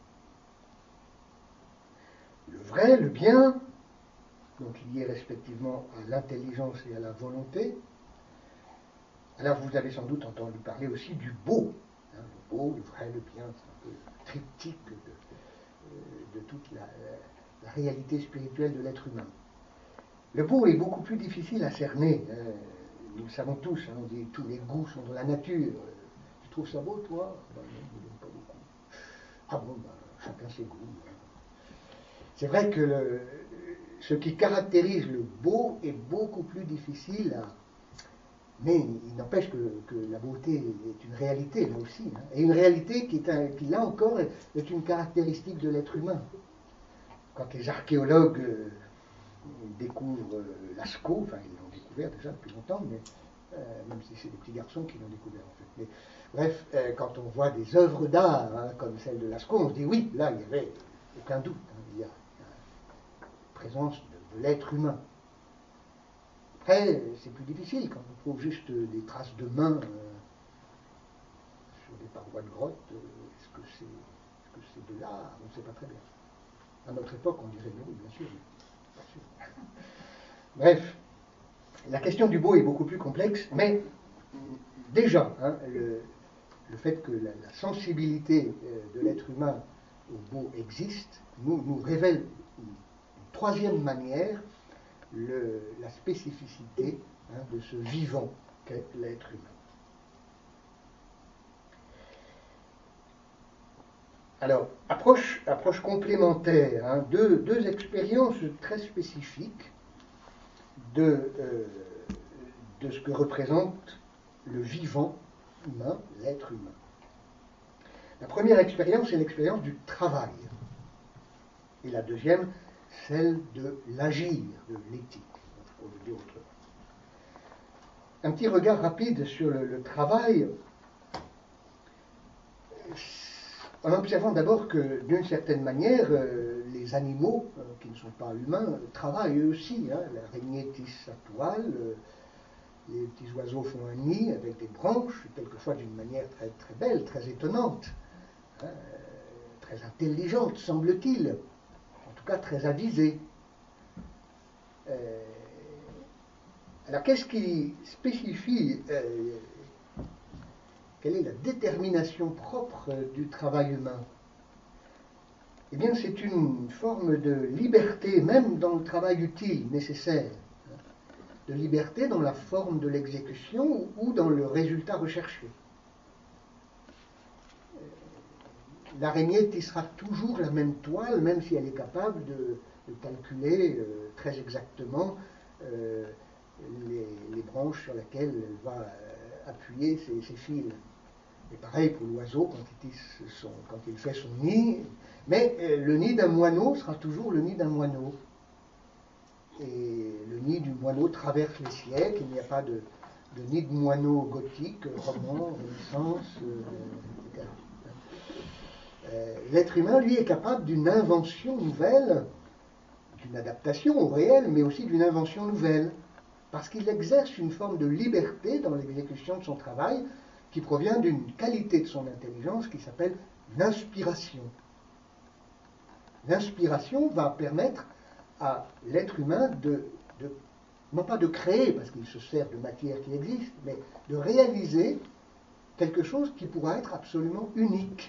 Speaker 2: Le vrai, le bien, donc lié respectivement à l'intelligence et à la volonté. Alors vous avez sans doute entendu parler aussi du beau. Hein, le beau, le vrai, le bien, c'est un peu le triptyque de, de toute la, la réalité spirituelle de l'être humain. Le beau est beaucoup plus difficile à cerner. Hein. Nous le savons tous, hein, on dit tous les goûts sont dans la nature. Tu trouves ça beau, toi? Ben non, je n'aime pas beaucoup. Ah bon, ben, chacun ses goûts. Hein. C'est vrai que le, ce qui caractérise le beau est beaucoup plus difficile à... Mais il n'empêche que, que la beauté est une réalité, là aussi. Hein, et une réalité qui, est un, qui, là encore, est, est une caractéristique de l'être humain. Quand les archéologues euh, découvrent euh, Lascaux, enfin ils l'ont découvert déjà depuis longtemps, mais euh, même si c'est des petits garçons qui l'ont découvert en fait. Mais, bref, euh, quand on voit des œuvres d'art hein, comme celle de Lascaux, on se dit oui, là il n'y avait aucun doute, hein, il y a la présence de, de l'être humain. Après, c'est plus difficile quand on trouve juste des traces de mains euh, sur des parois de grotte. Euh, est-ce que c'est, est-ce que c'est de l'art? On ne sait pas très bien. À notre époque, on dirait oui, bien sûr. Bien sûr. Bref, la question du beau est beaucoup plus complexe, mais déjà, hein, le, le fait que la, la sensibilité euh, de l'être humain au beau existe nous, nous révèle une, une troisième manière le, la spécificité hein, de ce vivant qu'est l'être humain. Alors, approche, approche complémentaire, hein, deux, deux expériences très spécifiques de, euh, de ce que représente le vivant humain, l'être humain. La première expérience, c'est l'expérience du travail. Et la deuxième, celle de l'agir, de l'éthique, pour le dire autrement. Un petit regard rapide sur le, le travail, en observant d'abord que, d'une certaine manière, euh, les animaux, euh, qui ne sont pas humains, euh, travaillent eux aussi. Hein. L'araignée tisse sa toile, euh, les petits oiseaux font un nid avec des branches, quelquefois d'une manière très, très belle, très étonnante, hein, très intelligente, semble-t-il, en tout cas très avisée. Euh, alors qu'est-ce qui spécifie, euh, quelle est la détermination propre du travail humain? Eh bien, c'est une forme de liberté, même dans le travail utile, nécessaire, de liberté dans la forme de l'exécution ou dans le résultat recherché. L'araignée tissera toujours la même toile, même si elle est capable de, de calculer euh, très exactement euh, les, les branches sur lesquelles elle va euh, appuyer ses, ses fils. Et pareil pour l'oiseau quand il, tisse son, quand il fait son nid. Mais euh, le nid d'un moineau sera toujours le nid d'un moineau. Et le nid du moineau traverse les siècles, il n'y a pas de, de nid de moineaux gothique, roman, Renaissance, euh, et cetera. Euh, l'être humain, lui, est capable d'une invention nouvelle, d'une adaptation au réel, mais aussi d'une invention nouvelle, parce qu'il exerce une forme de liberté dans l'exécution de son travail qui provient d'une qualité de son intelligence qui s'appelle l'inspiration. L'inspiration va permettre à l'être humain de, de, non pas de créer, parce qu'il se sert de matière qui existe, mais de réaliser quelque chose qui pourra être absolument unique.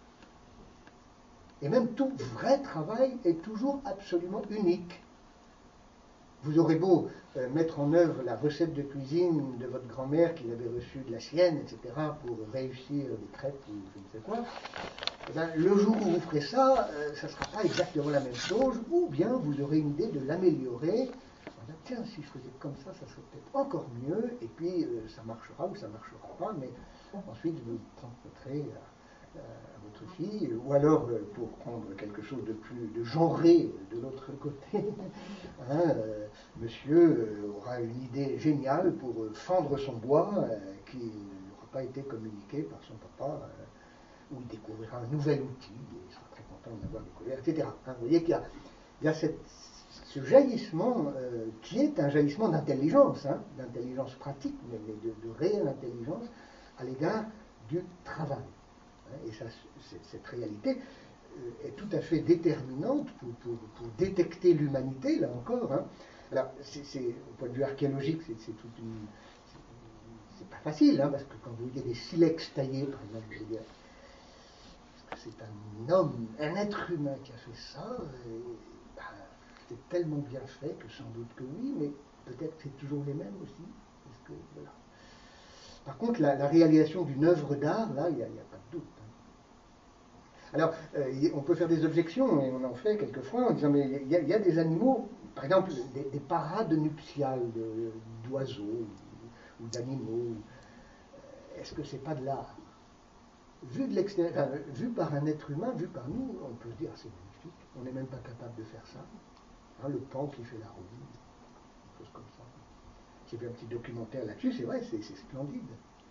Speaker 2: Et même tout vrai travail est toujours absolument unique. Vous aurez beau euh, mettre en œuvre la recette de cuisine de votre grand-mère qui avait reçue de la sienne, et cetera, pour réussir des crêpes ou je ne sais quoi, eh bien, le jour où vous ferez ça, euh, ça ne sera pas exactement la même chose, ou bien vous aurez une idée de l'améliorer. Tiens, si je faisais comme ça, ça serait peut-être encore mieux, et puis euh, ça marchera ou ça ne marchera pas, mais ensuite vous transmettrez à, à votre fille, ou alors, euh, pour prendre quelque chose de plus de genré de l'autre côté, hein, euh, monsieur euh, aura une idée géniale pour euh, fendre son bois euh, qui n'aura pas été communiqué par son papa, euh, où il découvrira un nouvel outil, et il sera très content de l'avoir découvert, et cetera. Hein, vous voyez qu'il y a, il y a cette ce jaillissement euh, qui est un jaillissement d'intelligence, hein, d'intelligence pratique, mais, mais de, de réelle intelligence à l'égard du travail. Hein, et ça, cette réalité euh, est tout à fait déterminante pour, pour, pour détecter l'humanité, là encore. Hein. Alors, c'est, c'est, au point de vue archéologique, c'est, c'est toute une... C'est pas facile, hein, parce que quand vous voyez des silex taillés, par exemple, vous voyez, est-ce que c'est un homme, un être humain qui a fait ça et, ben, c'est tellement bien fait que sans doute que oui, mais peut-être que c'est toujours les mêmes aussi. Parce que, voilà. Par contre, la, la réalisation d'une œuvre d'art, là, il n'y a, a pas de doute. Hein. Alors, euh, on peut faire des objections, et on en fait quelquefois, en disant, mais il y, y a des animaux, par exemple, des, des parades nuptiales de, d'oiseaux ou, ou d'animaux. Est-ce que c'est pas de l'art? Vu de l'extérieur, enfin, vu par un être humain, vu par nous, on peut se dire, c'est magnifique, on n'est même pas capable de faire ça. Hein, le pan qui fait la roue, des choses comme ça. J'ai vu un petit documentaire là-dessus, c'est vrai, c'est, c'est splendide.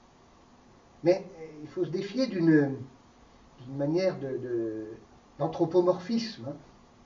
Speaker 2: Mais euh, il faut se défier d'une, d'une manière de, de, d'anthropomorphisme. Hein.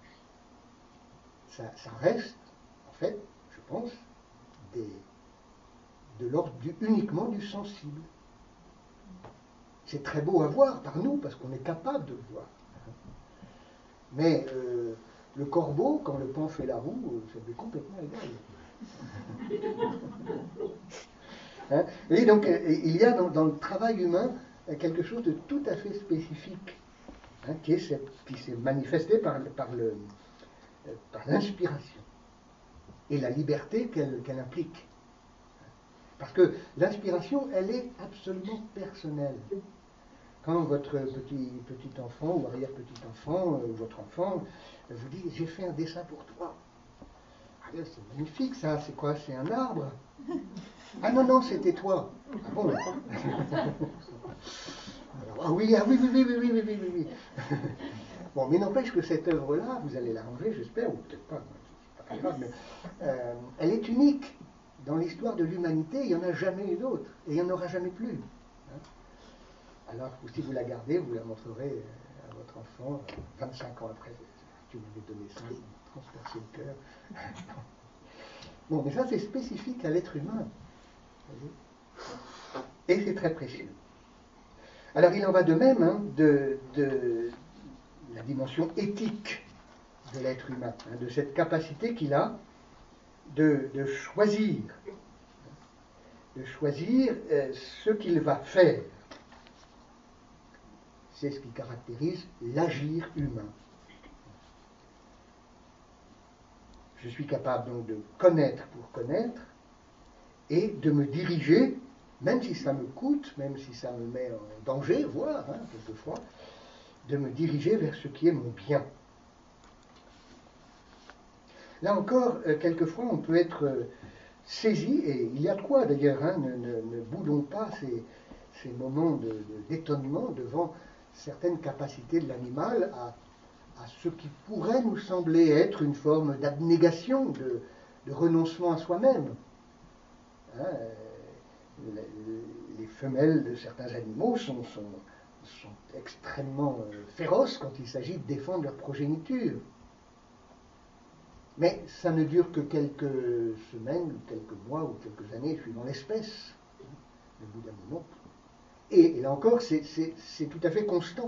Speaker 2: Ça, ça reste, en fait, je pense, des, de l'ordre du, uniquement du sensible. C'est très beau à voir par nous, parce qu'on est capable de le voir. Mais euh, le corbeau, quand le pan fait la roue, ça lui est complètement égal. Hein? Et donc, il y a dans, dans le travail humain quelque chose de tout à fait spécifique, hein, qui, est cette, qui s'est manifesté par, par, le, par l'inspiration et la liberté qu'elle, qu'elle implique. Parce que l'inspiration, elle est absolument personnelle. Quand votre petit, petit enfant ou arrière-petit-enfant, ou votre enfant, vous dit « j'ai fait un dessin pour toi ». Ah, c'est magnifique ça, c'est quoi? C'est un arbre? Ah non, non, c'était toi. Ah bon? Alors, ah oui, ah oui, oui, oui, oui, oui, oui, oui, oui. Bon, mais n'empêche que cette œuvre-là, vous allez la ranger, j'espère, ou peut-être pas, c'est pas grave, mais euh, elle est unique. Dans l'histoire de l'humanité, il n'y en a jamais eu d'autre, et il n'y en aura jamais plus. Alors, si vous la gardez, vous la montrerez à votre enfant vingt-cinq ans après. Tu m'avais donné ça, ça m'a transpercé le cœur. Bon, mais ça, c'est spécifique à l'être humain. Et c'est très précieux. Alors, il en va de même hein, de, de la dimension éthique de l'être humain, hein, de cette capacité qu'il a de, de choisir, de choisir euh, ce qu'il va faire. C'est ce qui caractérise l'agir humain. Je suis capable donc de connaître pour connaître et de me diriger, même si ça me coûte, même si ça me met en danger, voire, hein, quelquefois, de me diriger vers ce qui est mon bien. Là encore, euh, quelquefois, on peut être euh, saisi, et il y a de quoi d'ailleurs, hein, ne, ne, ne boudons pas ces, ces moments de, de, d'étonnement devant certaines capacités de l'animal à, à ce qui pourrait nous sembler être une forme d'abnégation, de, de renoncement à soi-même. Hein, les, les femelles de certains animaux sont, sont, sont extrêmement euh, féroces quand il s'agit de défendre leur progéniture. Mais ça ne dure que quelques semaines, ou quelques mois, ou quelques années, suivant l'espèce, au bout d'un moment. Et, et là encore, c'est, c'est, c'est tout à fait constant.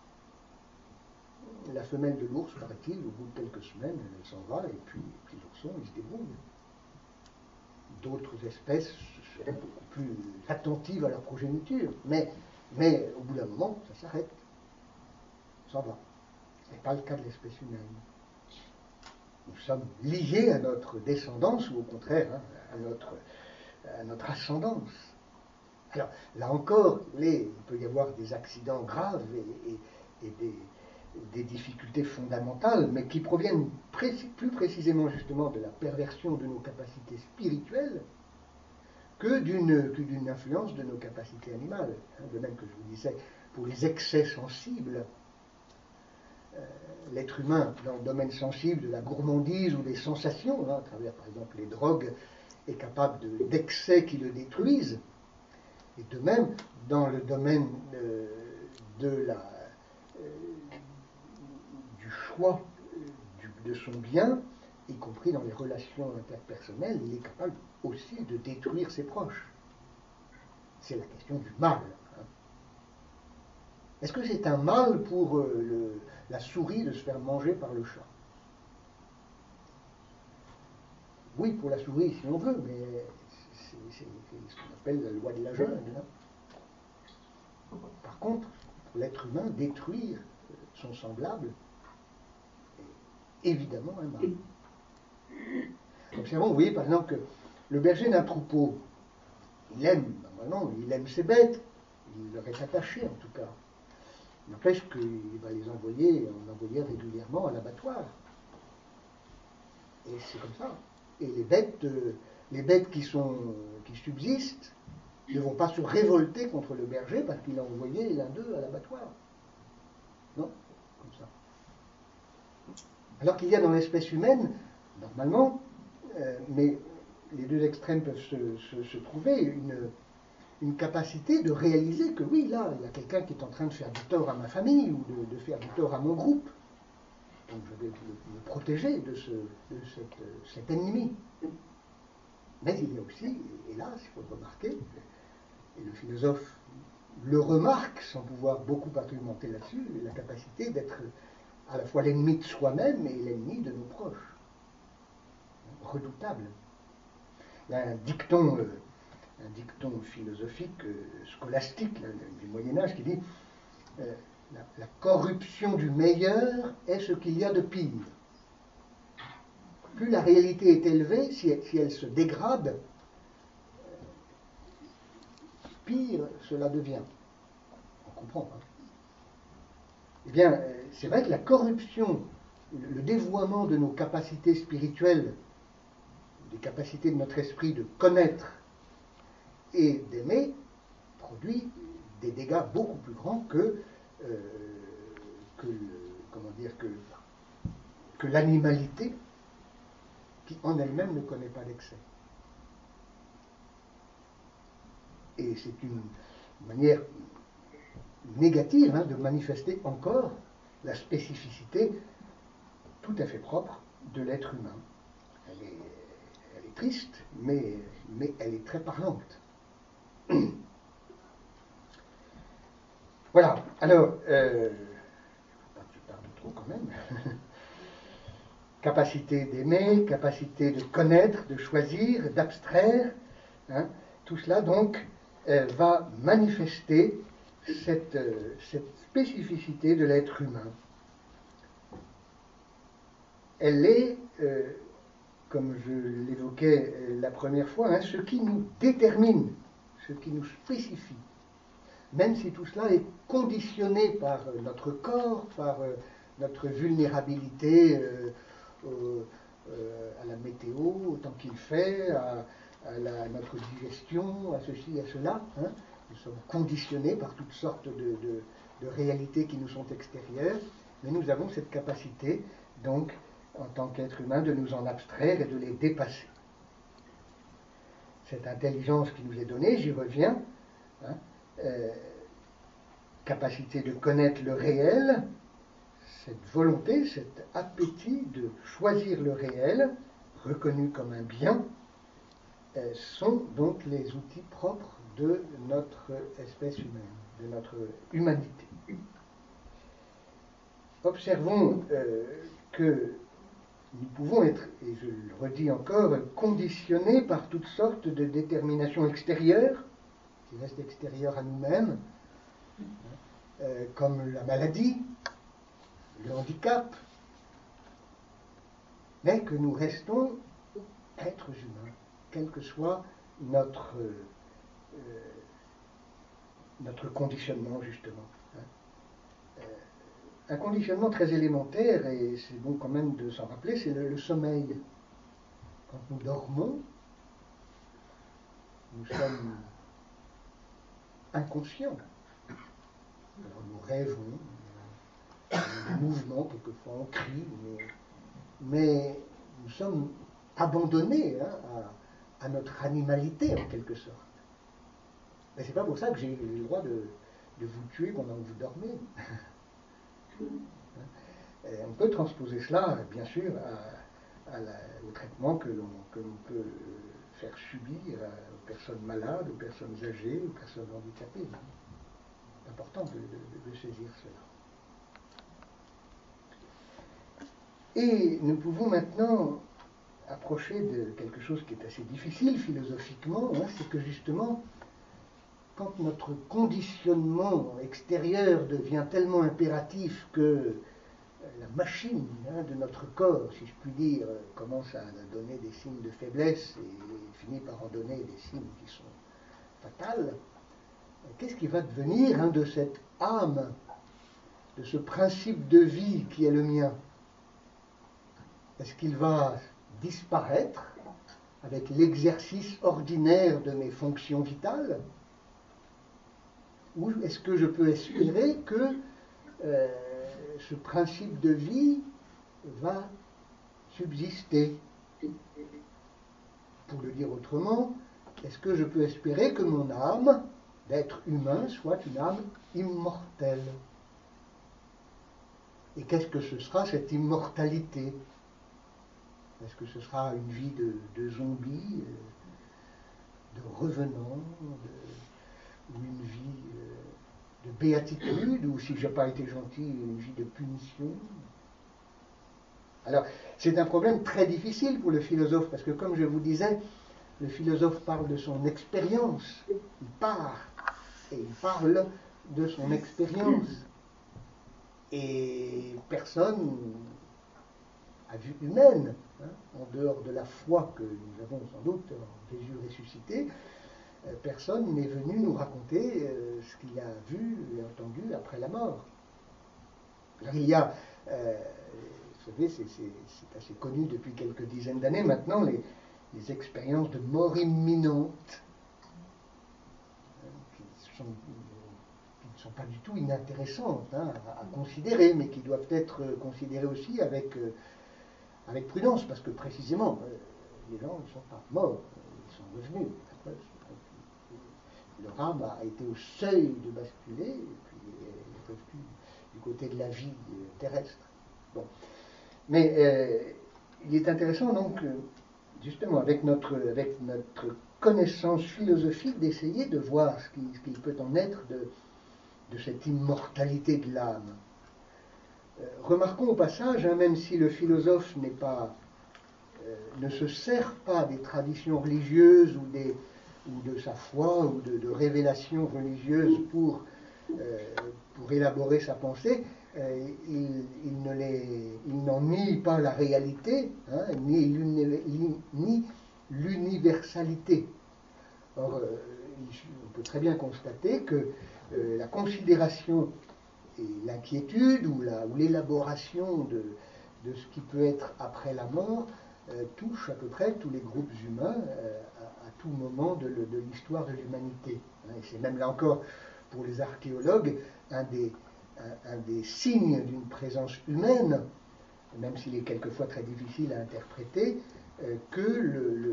Speaker 2: La femelle de l'ours, paraît-il, au bout de quelques semaines, elle s'en va, et puis, puis l'ourson, il se débrouille. D'autres espèces seront beaucoup plus attentives à leur progéniture, mais, mais au bout d'un moment, ça s'arrête, s'en va. Ce n'est pas le cas de l'espèce humaine. Nous sommes liés à notre descendance, ou au contraire, hein, à, notre, à notre ascendance. Alors, là encore, les, il peut y avoir des accidents graves et, et, et des, des difficultés fondamentales, mais qui proviennent précis, plus précisément justement de la perversion de nos capacités spirituelles que d'une, que d'une influence de nos capacités animales. De même que je vous disais, pour les excès sensibles, euh, l'être humain, dans le domaine sensible de la gourmandise ou des sensations, hein, à travers par exemple les drogues, est capable de, d'excès qui le détruisent. Et de même, dans le domaine euh, de la, euh, du choix euh, du, de son bien, y compris dans les relations interpersonnelles, il est capable aussi de détruire ses proches. C'est la question du mal. Hein. Est-ce que c'est un mal pour euh, le, la souris de se faire manger par le chat? Oui, pour la souris, si on veut, mais c'est, c'est, c'est ce qu'on appelle la loi de la jungle. Hein. Par contre, pour l'être humain, détruire son semblable est évidemment un mal. Observons, vous voyez par exemple que le berger d'un troupeau, il aime, normalement, il aime ses bêtes, il leur est attaché en tout cas. Il n'empêche qu'il va les envoyer, en envoyer régulièrement à l'abattoir. Et c'est comme ça. Et les bêtes, euh, les bêtes qui, sont, qui subsistent ne vont pas se révolter contre le berger parce qu'il a envoyé l'un d'eux à l'abattoir. Non, comme ça. Alors qu'il y a dans l'espèce humaine, normalement, euh, mais les deux extrêmes peuvent se, se, se trouver, une, une capacité de réaliser que oui, là, il y a quelqu'un qui est en train de faire du tort à ma famille ou de, de faire du tort à mon groupe. Donc je vais me, me protéger de, ce, de cette, cet ennemi. Mais il y a aussi, hélas, il faut le remarquer, et le philosophe le remarque sans pouvoir beaucoup argumenter là-dessus, la capacité d'être à la fois l'ennemi de soi-même et l'ennemi de nos proches. Redoutable. Il y a un dicton, euh, un dicton philosophique, euh, scolastique là, du Moyen-Âge qui dit euh, la, la corruption du meilleur est ce qu'il y a de pire. Plus la réalité est élevée, si elle, si elle se dégrade, euh, pire cela devient. On comprend, hein. Eh bien, euh, c'est vrai que la corruption, le, le dévoiement de nos capacités spirituelles, des capacités de notre esprit de connaître et d'aimer, produit des dégâts beaucoup plus grands que, euh, que, le, comment dire, que, que l'animalité qui en elle-même ne connaît pas d'excès. Et c'est une manière négative hein, de manifester encore la spécificité tout à fait propre de l'être humain. Elle est, elle est triste, mais, mais elle est très parlante. Voilà, alors, euh, je parle trop quand même. Capacité d'aimer, capacité de connaître, de choisir, d'abstraire, hein, tout cela donc euh, va manifester cette, euh, cette spécificité de l'être humain. Elle est, euh, comme je l'évoquais euh, la première fois, hein, ce qui nous détermine, ce qui nous spécifie. Même si tout cela est conditionné par euh, notre corps, par euh, notre vulnérabilité euh, euh, euh, à la météo, au temps qu'il fait, à, à, la, à notre digestion, à ceci, à cela. Hein. Nous sommes conditionnés par toutes sortes de, de, de réalités qui nous sont extérieures, mais nous avons cette capacité, donc, en tant qu'être humain, de nous en abstraire et de les dépasser. cette intelligence qui nous est donnée, j'y reviens, hein, euh, capacité de connaître le réel, cette volonté, cet appétit de choisir le réel, reconnu comme un bien, euh, sont donc les outils propres de notre espèce humaine, de notre humanité. Observons euh, que nous pouvons être, et je le redis encore, conditionnés par toutes sortes de déterminations extérieures, qui restent extérieures à nous-mêmes, euh, comme la maladie, le handicap, mais que nous restons êtres humains, quel que soit notre, euh, notre conditionnement, justement. Euh, un conditionnement très élémentaire, et c'est bon quand même de s'en rappeler, c'est le, le sommeil. Quand nous dormons, nous sommes inconscients. Alors nous rêvons, des mouvements, quelquefois on crie, mais, mais nous sommes abandonnés hein, à, à notre animalité en quelque sorte. Mais c'est pas pour ça que j'ai le droit de, de vous tuer pendant que vous dormez. Et on peut transposer cela, bien sûr, à, à la, au traitement que l'on, que l'on peut faire subir aux personnes malades, aux personnes âgées, aux personnes handicapées. C'est important de, de, de saisir cela. Et nous pouvons maintenant approcher de quelque chose qui est assez difficile philosophiquement, hein, c'est que justement, quand notre conditionnement extérieur devient tellement impératif que la machine hein, de notre corps, si je puis dire, commence à donner des signes de faiblesse et finit par en donner des signes qui sont fatals, qu'est-ce qui va devenir hein, de cette âme, de ce principe de vie qui est le mien? Est-ce qu'il va disparaître avec l'exercice ordinaire de mes fonctions vitales? Ou est-ce que je peux espérer que euh, ce principe de vie va subsister? Pour le dire autrement, est-ce que je peux espérer que mon âme d'être humain soit une âme immortelle? Et qu'est-ce que ce sera cette immortalité? Est-ce que ce sera une vie de, de zombie, de revenant, de, ou une vie de béatitude, ou si je n'ai pas été gentil, une vie de punition? Alors, c'est un problème très difficile pour le philosophe, parce que comme je vous disais, le philosophe parle de son expérience, il part, et il parle de son expérience. Et personne, à vue humaine, hein, en dehors de la foi que nous avons sans doute en Jésus ressuscité, euh, personne n'est venu nous raconter euh, ce qu'il a vu et entendu après la mort. Alors, il y a, euh, vous savez, c'est, c'est, c'est assez connu depuis quelques dizaines d'années maintenant, les, les expériences de mort imminente, hein, qui sont... qui ne sont pas du tout inintéressantes hein, à, à considérer, mais qui doivent être considérées aussi avec, euh, avec prudence, parce que précisément, euh, les gens ne sont pas morts, ils sont revenus. Après, leur âme a été au seuil de basculer, et puis elle est revenue du côté de la vie euh, terrestre. Bon. Mais euh, il est intéressant donc, euh, justement, avec notre, avec notre connaissance philosophique, d'essayer de voir ce qu'il, ce qu'il peut en être de de cette immortalité de l'âme. Euh, remarquons au passage, hein, même si le philosophe n'est pas, euh, ne se sert pas des traditions religieuses ou, des, ou de sa foi ou de, de révélations religieuses pour, euh, pour élaborer sa pensée, euh, il, il, ne les, il n'en nie pas la réalité, hein, ni, l'uni, ni l'universalité. Or, euh, on peut très bien constater que Euh, la considération et l'inquiétude ou, la, ou l'élaboration de, de ce qui peut être après la mort euh, touche à peu près tous les groupes humains euh, à, à tout moment de, le, de l'histoire de l'humanité. Et c'est même là encore pour les archéologues un des, un, un des signes d'une présence humaine, même s'il est quelquefois très difficile à interpréter, euh, que le, le, le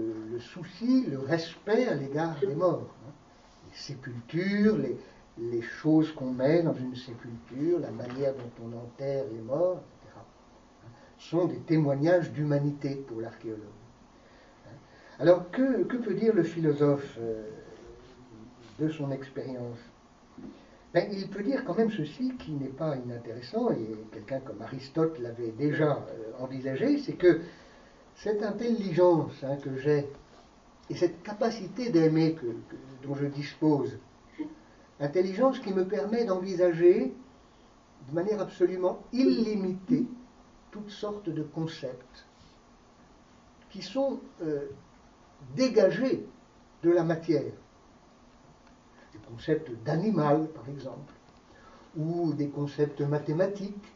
Speaker 2: souci, le respect à l'égard des morts. Hein. Les sépultures, les, les choses qu'on met dans une sépulture, la manière dont on enterre les morts, et cetera, hein, sont des témoignages d'humanité pour l'archéologue. Hein. Alors, que, que peut dire le philosophe euh, de son expérience? Ben, il peut dire quand même ceci qui n'est pas inintéressant, et quelqu'un comme Aristote l'avait déjà euh, envisagé, c'est que cette intelligence hein, que j'ai, et cette capacité d'aimer que, que, dont je dispose, intelligence qui me permet d'envisager de manière absolument illimitée toutes sortes de concepts qui sont euh, dégagés de la matière. Des concepts d'animal, par exemple, ou des concepts mathématiques,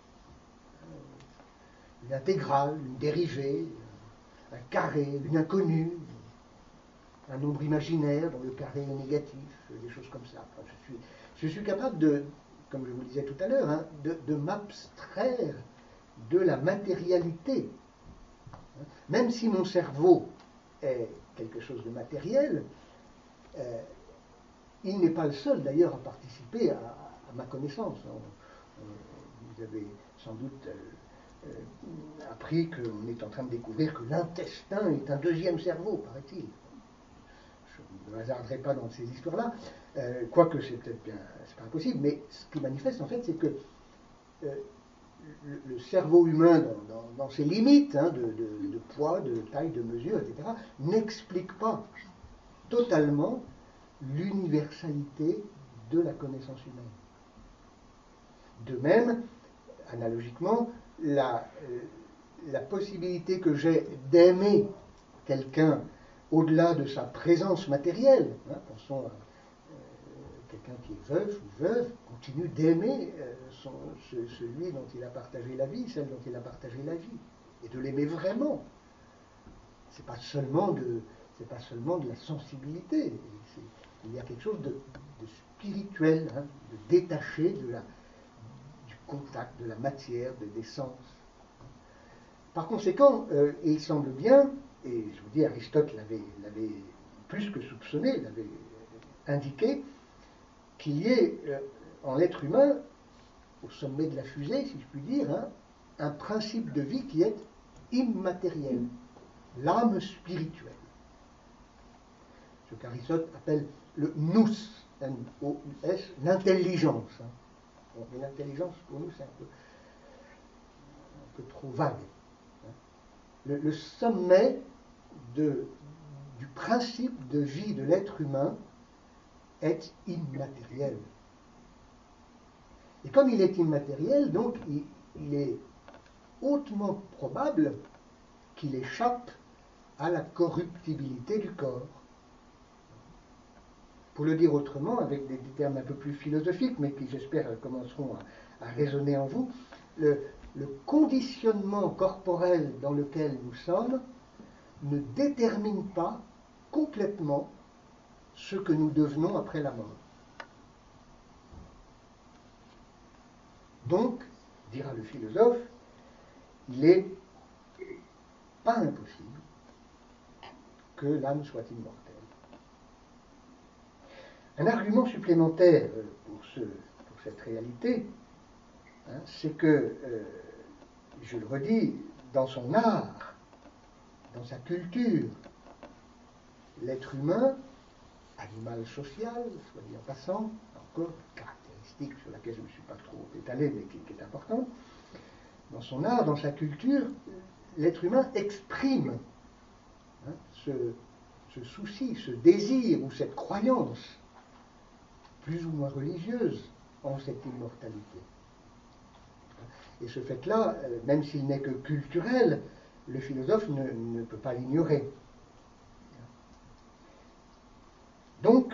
Speaker 2: une intégrale, une dérivée, un carré, une inconnue, un nombre imaginaire dont le carré est négatif, des choses comme ça. Enfin, je, suis, je suis capable de, comme je vous le disais tout à l'heure, hein, de, de m'abstraire de la matérialité. Même si mon cerveau est quelque chose de matériel, euh, il n'est pas le seul d'ailleurs à participer à, à ma connaissance. Vous avez sans doute euh, euh, appris qu'on est en train de découvrir que l'intestin est un deuxième cerveau, paraît-il. Je ne me hasarderai pas dans ces histoires-là, euh, quoique c'est peut-être bien, c'est pas impossible, mais ce qui manifeste en fait, c'est que euh, le, le cerveau humain, dans, dans, dans ses limites hein, de, de, de poids, de taille, de mesure, et cetera, n'explique pas totalement l'universalité de la connaissance humaine. De même, analogiquement, la, euh, la possibilité que j'ai d'aimer quelqu'un au-delà de sa présence matérielle, hein, pensons à euh, quelqu'un qui est veuf ou veuve, continue d'aimer euh, son, ce, celui dont il a partagé la vie, celle dont il a partagé la vie, et de l'aimer vraiment. C'est pas seulement de, c'est pas seulement de la sensibilité, c'est, il y a quelque chose de, de spirituel, hein, de détaché de la, du contact, de la matière, de, des sens. Par conséquent, euh, il semble bien, et je vous dis, Aristote l'avait, l'avait plus que soupçonné, l'avait indiqué, qu'il y ait euh, en l'être humain, au sommet de la fusée, si je puis dire, hein, un principe de vie qui est immatériel, l'âme spirituelle. Ce qu'Aristote appelle le nous, N O U S, l'intelligence. Hein. Bon, mais l'intelligence, pour nous, c'est un peu, un peu trop vague. Hein. Le, le sommet de, du principe de vie de l'être humain est immatériel. Et comme il est immatériel, donc il, il est hautement probable qu'il échappe à la corruptibilité du corps. Pour le dire autrement, avec des, des termes un peu plus philosophiques, mais qui j'espère commenceront à, à résonner en vous, le, le conditionnement corporel dans lequel nous sommes ne détermine pas complètement ce que nous devenons après la mort. Donc, dira le philosophe, il n'est pas impossible que l'âme soit immortelle. Un argument supplémentaire pour, ce, pour cette réalité, hein, c'est que, euh, je le redis, dans son art, dans sa culture, l'être humain, animal social, soit dit en passant, encore une caractéristique sur laquelle je ne me suis pas trop étalé, mais qui, qui est importante, dans son art, dans sa culture, l'être humain exprime hein, ce, ce souci, ce désir ou cette croyance plus ou moins religieuse en cette immortalité. Et ce fait-là, même s'il n'est que culturel, le philosophe ne, ne peut pas l'ignorer. Donc,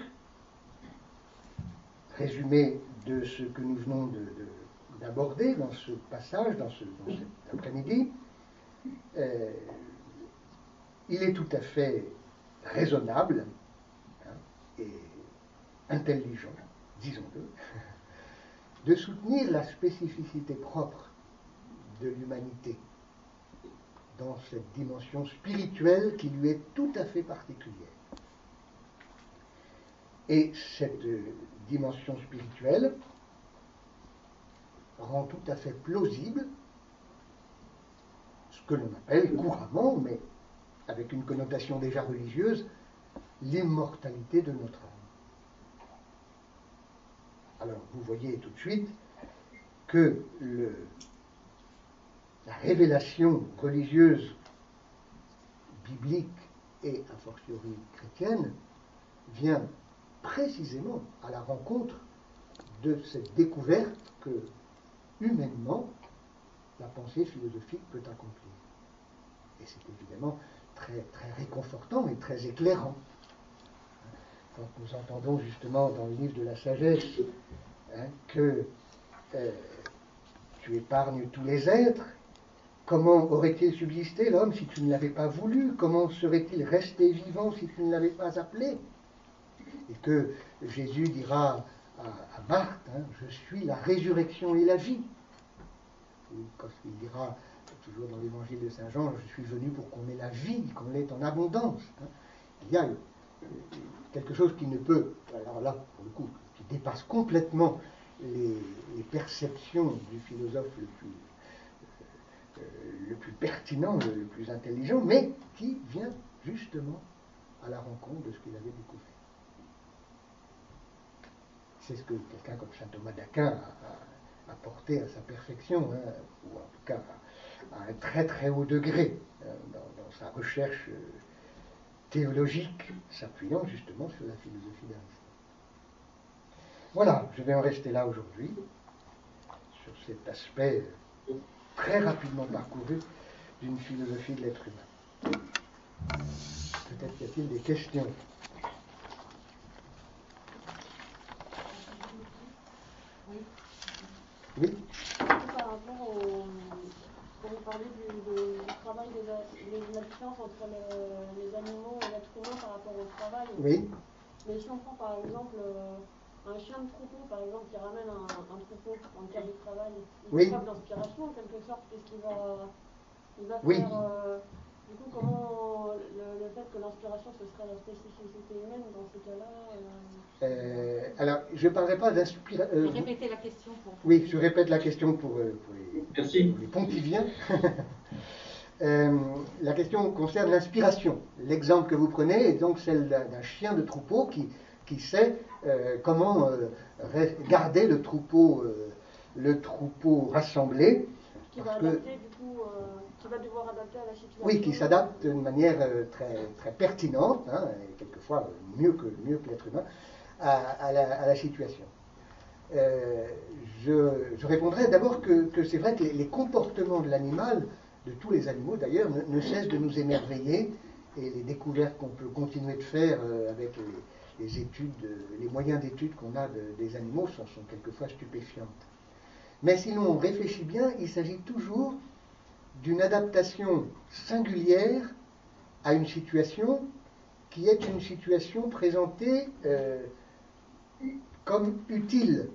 Speaker 2: résumé de ce que nous venons de, de, d'aborder dans ce passage, dans, ce, dans cet après-midi, euh, il est tout à fait raisonnable hein, et intelligent, disons-le, de soutenir la spécificité propre de l'humanité, dans cette dimension spirituelle qui lui est tout à fait particulière. Et cette euh, dimension spirituelle rend tout à fait plausible ce que l'on appelle couramment, mais avec une connotation déjà religieuse, l'immortalité de notre âme. Alors, vous voyez tout de suite que le, la révélation religieuse, biblique et a fortiori chrétienne vient précisément à la rencontre de cette découverte que, humainement, la pensée philosophique peut accomplir. Et c'est évidemment très, très réconfortant et très éclairant. Quand nous entendons justement dans le livre de la sagesse hein, que euh, tu épargnes tous les êtres, comment aurait-il subsisté l'homme si tu ne l'avais pas voulu? Comment serait-il resté vivant si tu ne l'avais pas appelé? Et que Jésus dira à, à Marthe, hein, je suis la résurrection et la vie. Ou quand il dira, toujours dans l'évangile de Saint Jean, je suis venu pour qu'on ait la vie, qu'on l'ait en abondance. Hein. Il y a quelque chose qui ne peut, alors là, pour le coup, qui dépasse complètement les, les perceptions du philosophe le plus, euh, le plus pertinent, le, le plus intelligent, mais qui vient justement à la rencontre de ce qu'il avait découvert. C'est ce que quelqu'un comme saint Thomas d'Aquin a, a, a porté à sa perfection, hein, ou en tout cas à, à un très très haut degré hein, dans, dans sa recherche euh, théologique, s'appuyant justement sur la philosophie d'Aristote. Voilà, je vais en rester là aujourd'hui, sur cet aspect très rapidement parcouru d'une philosophie de l'être humain. Peut-être y a-t-il des questions.
Speaker 3: Oui.
Speaker 2: Oui.
Speaker 3: Par rapport au... Quand vous parlez du, du, du travail, des, de la différence entre le, les animaux et l'être humain par rapport au travail.
Speaker 2: Oui.
Speaker 3: Mais si on prend par exemple un chien de troupeau, par exemple, qui ramène un, un troupeau dans le cadre du travail, il
Speaker 2: oui.
Speaker 3: a d'inspiration en quelque sorte, puisqu'il va, il va
Speaker 2: oui.
Speaker 3: faire... Euh, du coup, comment le, le fait que l'inspiration, ce serait la spécificité humaine dans ces cas-là euh...
Speaker 2: Euh, alors, je ne parlerai pas d'inspiration. Euh,
Speaker 5: Répétez la question pour.
Speaker 2: Oui, je répète la question pour, euh, pour, les,
Speaker 6: Merci.
Speaker 2: pour les pontiviens. euh, la question concerne l'inspiration. L'exemple que vous prenez est donc celle d'un, d'un chien de troupeau qui, qui sait euh, comment euh, garder le troupeau, euh, le troupeau rassemblé.
Speaker 3: Qui va
Speaker 2: que,
Speaker 3: adapter, du coup, euh, qui va devoir adapter à la situation.
Speaker 2: Oui, qui s'adapte d'une manière euh, très, très pertinente, hein, et quelquefois mieux que, mieux que l'être humain, à, à, la, à la situation. Euh, je, je répondrai d'abord que, que c'est vrai que les, les comportements de l'animal, de tous les animaux d'ailleurs, ne, ne cessent de nous émerveiller, et les découvertes qu'on peut continuer de faire euh, avec les, les études, les moyens d'étude qu'on a de, des animaux sont, sont quelquefois stupéfiantes. Mais si l'on réfléchit bien, il s'agit toujours d'une adaptation singulière à une situation qui est une situation présentée euh, comme utile.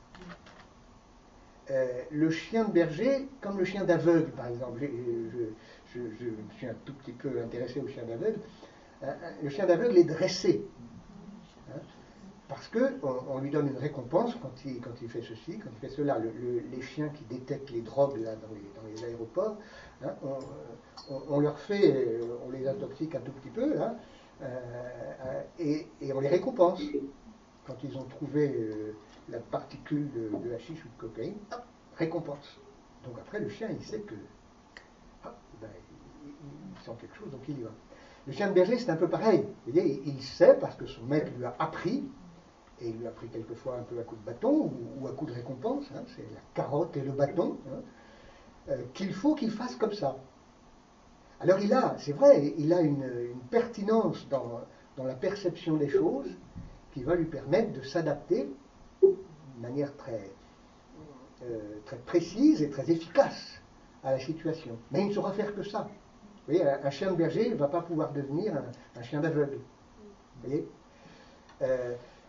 Speaker 2: Euh, le chien de berger, comme le chien d'aveugle, par exemple, je, je, je, je me suis un tout petit peu intéressé au chien d'aveugle, euh, le chien d'aveugle est dressé. Hein, parce qu'on on lui donne une récompense quand il, quand il fait ceci, quand il fait cela. Le, le, les chiens qui détectent les drogues là, dans, les, dans les aéroports, hein, on, on, on leur fait, on les intoxique un tout petit peu, là, euh, et, et on les récompense. Quand ils ont trouvé euh, la particule de, de hashish ou de cocaïne, hop, récompense. Donc après, le chien, il sait que, hop, ben, il, il sent quelque chose, donc il y va. Le chien de berger, c'est un peu pareil. Vous voyez, il sait, parce que son maître lui a appris, et il lui a appris quelquefois un peu à coup de bâton ou, ou à coup de récompense, hein, c'est la carotte et le bâton, hein, euh, qu'il faut qu'il fasse comme ça. Alors il a, c'est vrai, il a une, une pertinence dans, dans la perception des choses qui va lui permettre de s'adapter de manière très, euh, très précise et très efficace à la situation. Mais il ne saura faire que ça. Vous voyez, un, un chien de berger ne va pas pouvoir devenir un, un chien d'aveugle. Vous voyez euh,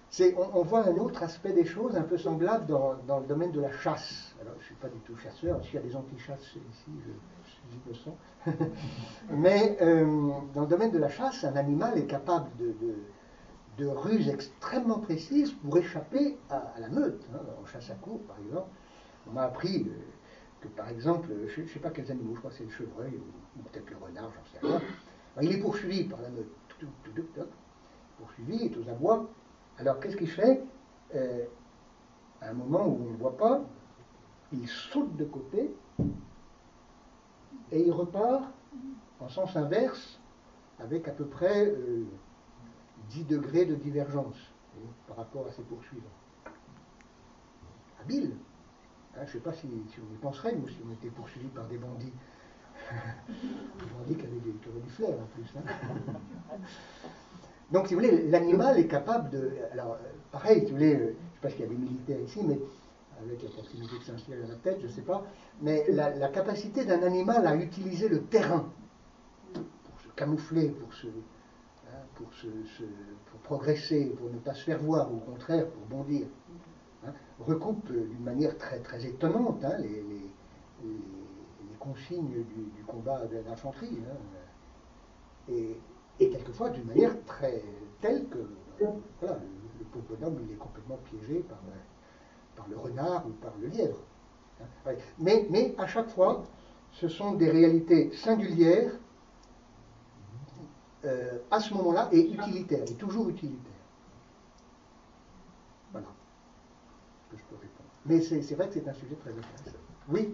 Speaker 2: c'est, on, on voit un autre aspect des choses un peu semblable dans, dans le domaine de la chasse. Alors, je ne suis pas du tout chasseur, s'il y a des anti-chasses ici, je suis innocent. Mais euh, dans le domaine de la chasse, un animal est capable de, de, de ruses extrêmement précises pour échapper à, à la meute. Hein. En chasse à courre, par exemple, on m'a appris euh, que, par exemple, je ne sais pas quels animaux, je crois que c'est le chevreuil ou, ou peut-être le renard, j'en sais rien. Ben, il est poursuivi par la meute. Tout, tout, tout, tout, poursuivi, il est aux abois. Alors, qu'est-ce qu'il fait euh, à un moment où on ne voit pas, il saute de côté et il repart en sens inverse avec à peu près euh, dix degrés de divergence hein, par rapport à ses poursuivants. Habile. Hein, je ne sais pas si, si on y penserait, nous, si on était poursuivis par des bandits. Des bandits qui avaient, des, qui avaient du flair en plus. Hein. Donc, si vous voulez, l'animal est capable de... Alors, pareil, si vous voulez, je ne sais pas s'il y a des militaires ici, mais avec la proximité de Saint-Cyr à la tête, je ne sais pas, mais la, la capacité d'un animal à utiliser le terrain pour se camoufler, pour, se, hein, pour, se, se, pour progresser, pour ne pas se faire voir, ou au contraire, pour bondir, hein, recoupe d'une manière très, très étonnante hein, les, les, les, les consignes du, du combat de l'infanterie. Hein, et, et quelquefois d'une manière très telle que voilà, le, le pauvre bonhomme il est complètement piégé par, par le renard ou par le lièvre. Hein. Mais, mais à chaque fois, ce sont des réalités singulières euh, à ce moment-là et utilitaires, et toujours utilitaires. Voilà ce que je peux répondre. Mais c'est, c'est vrai que c'est un sujet très intéressant. Oui.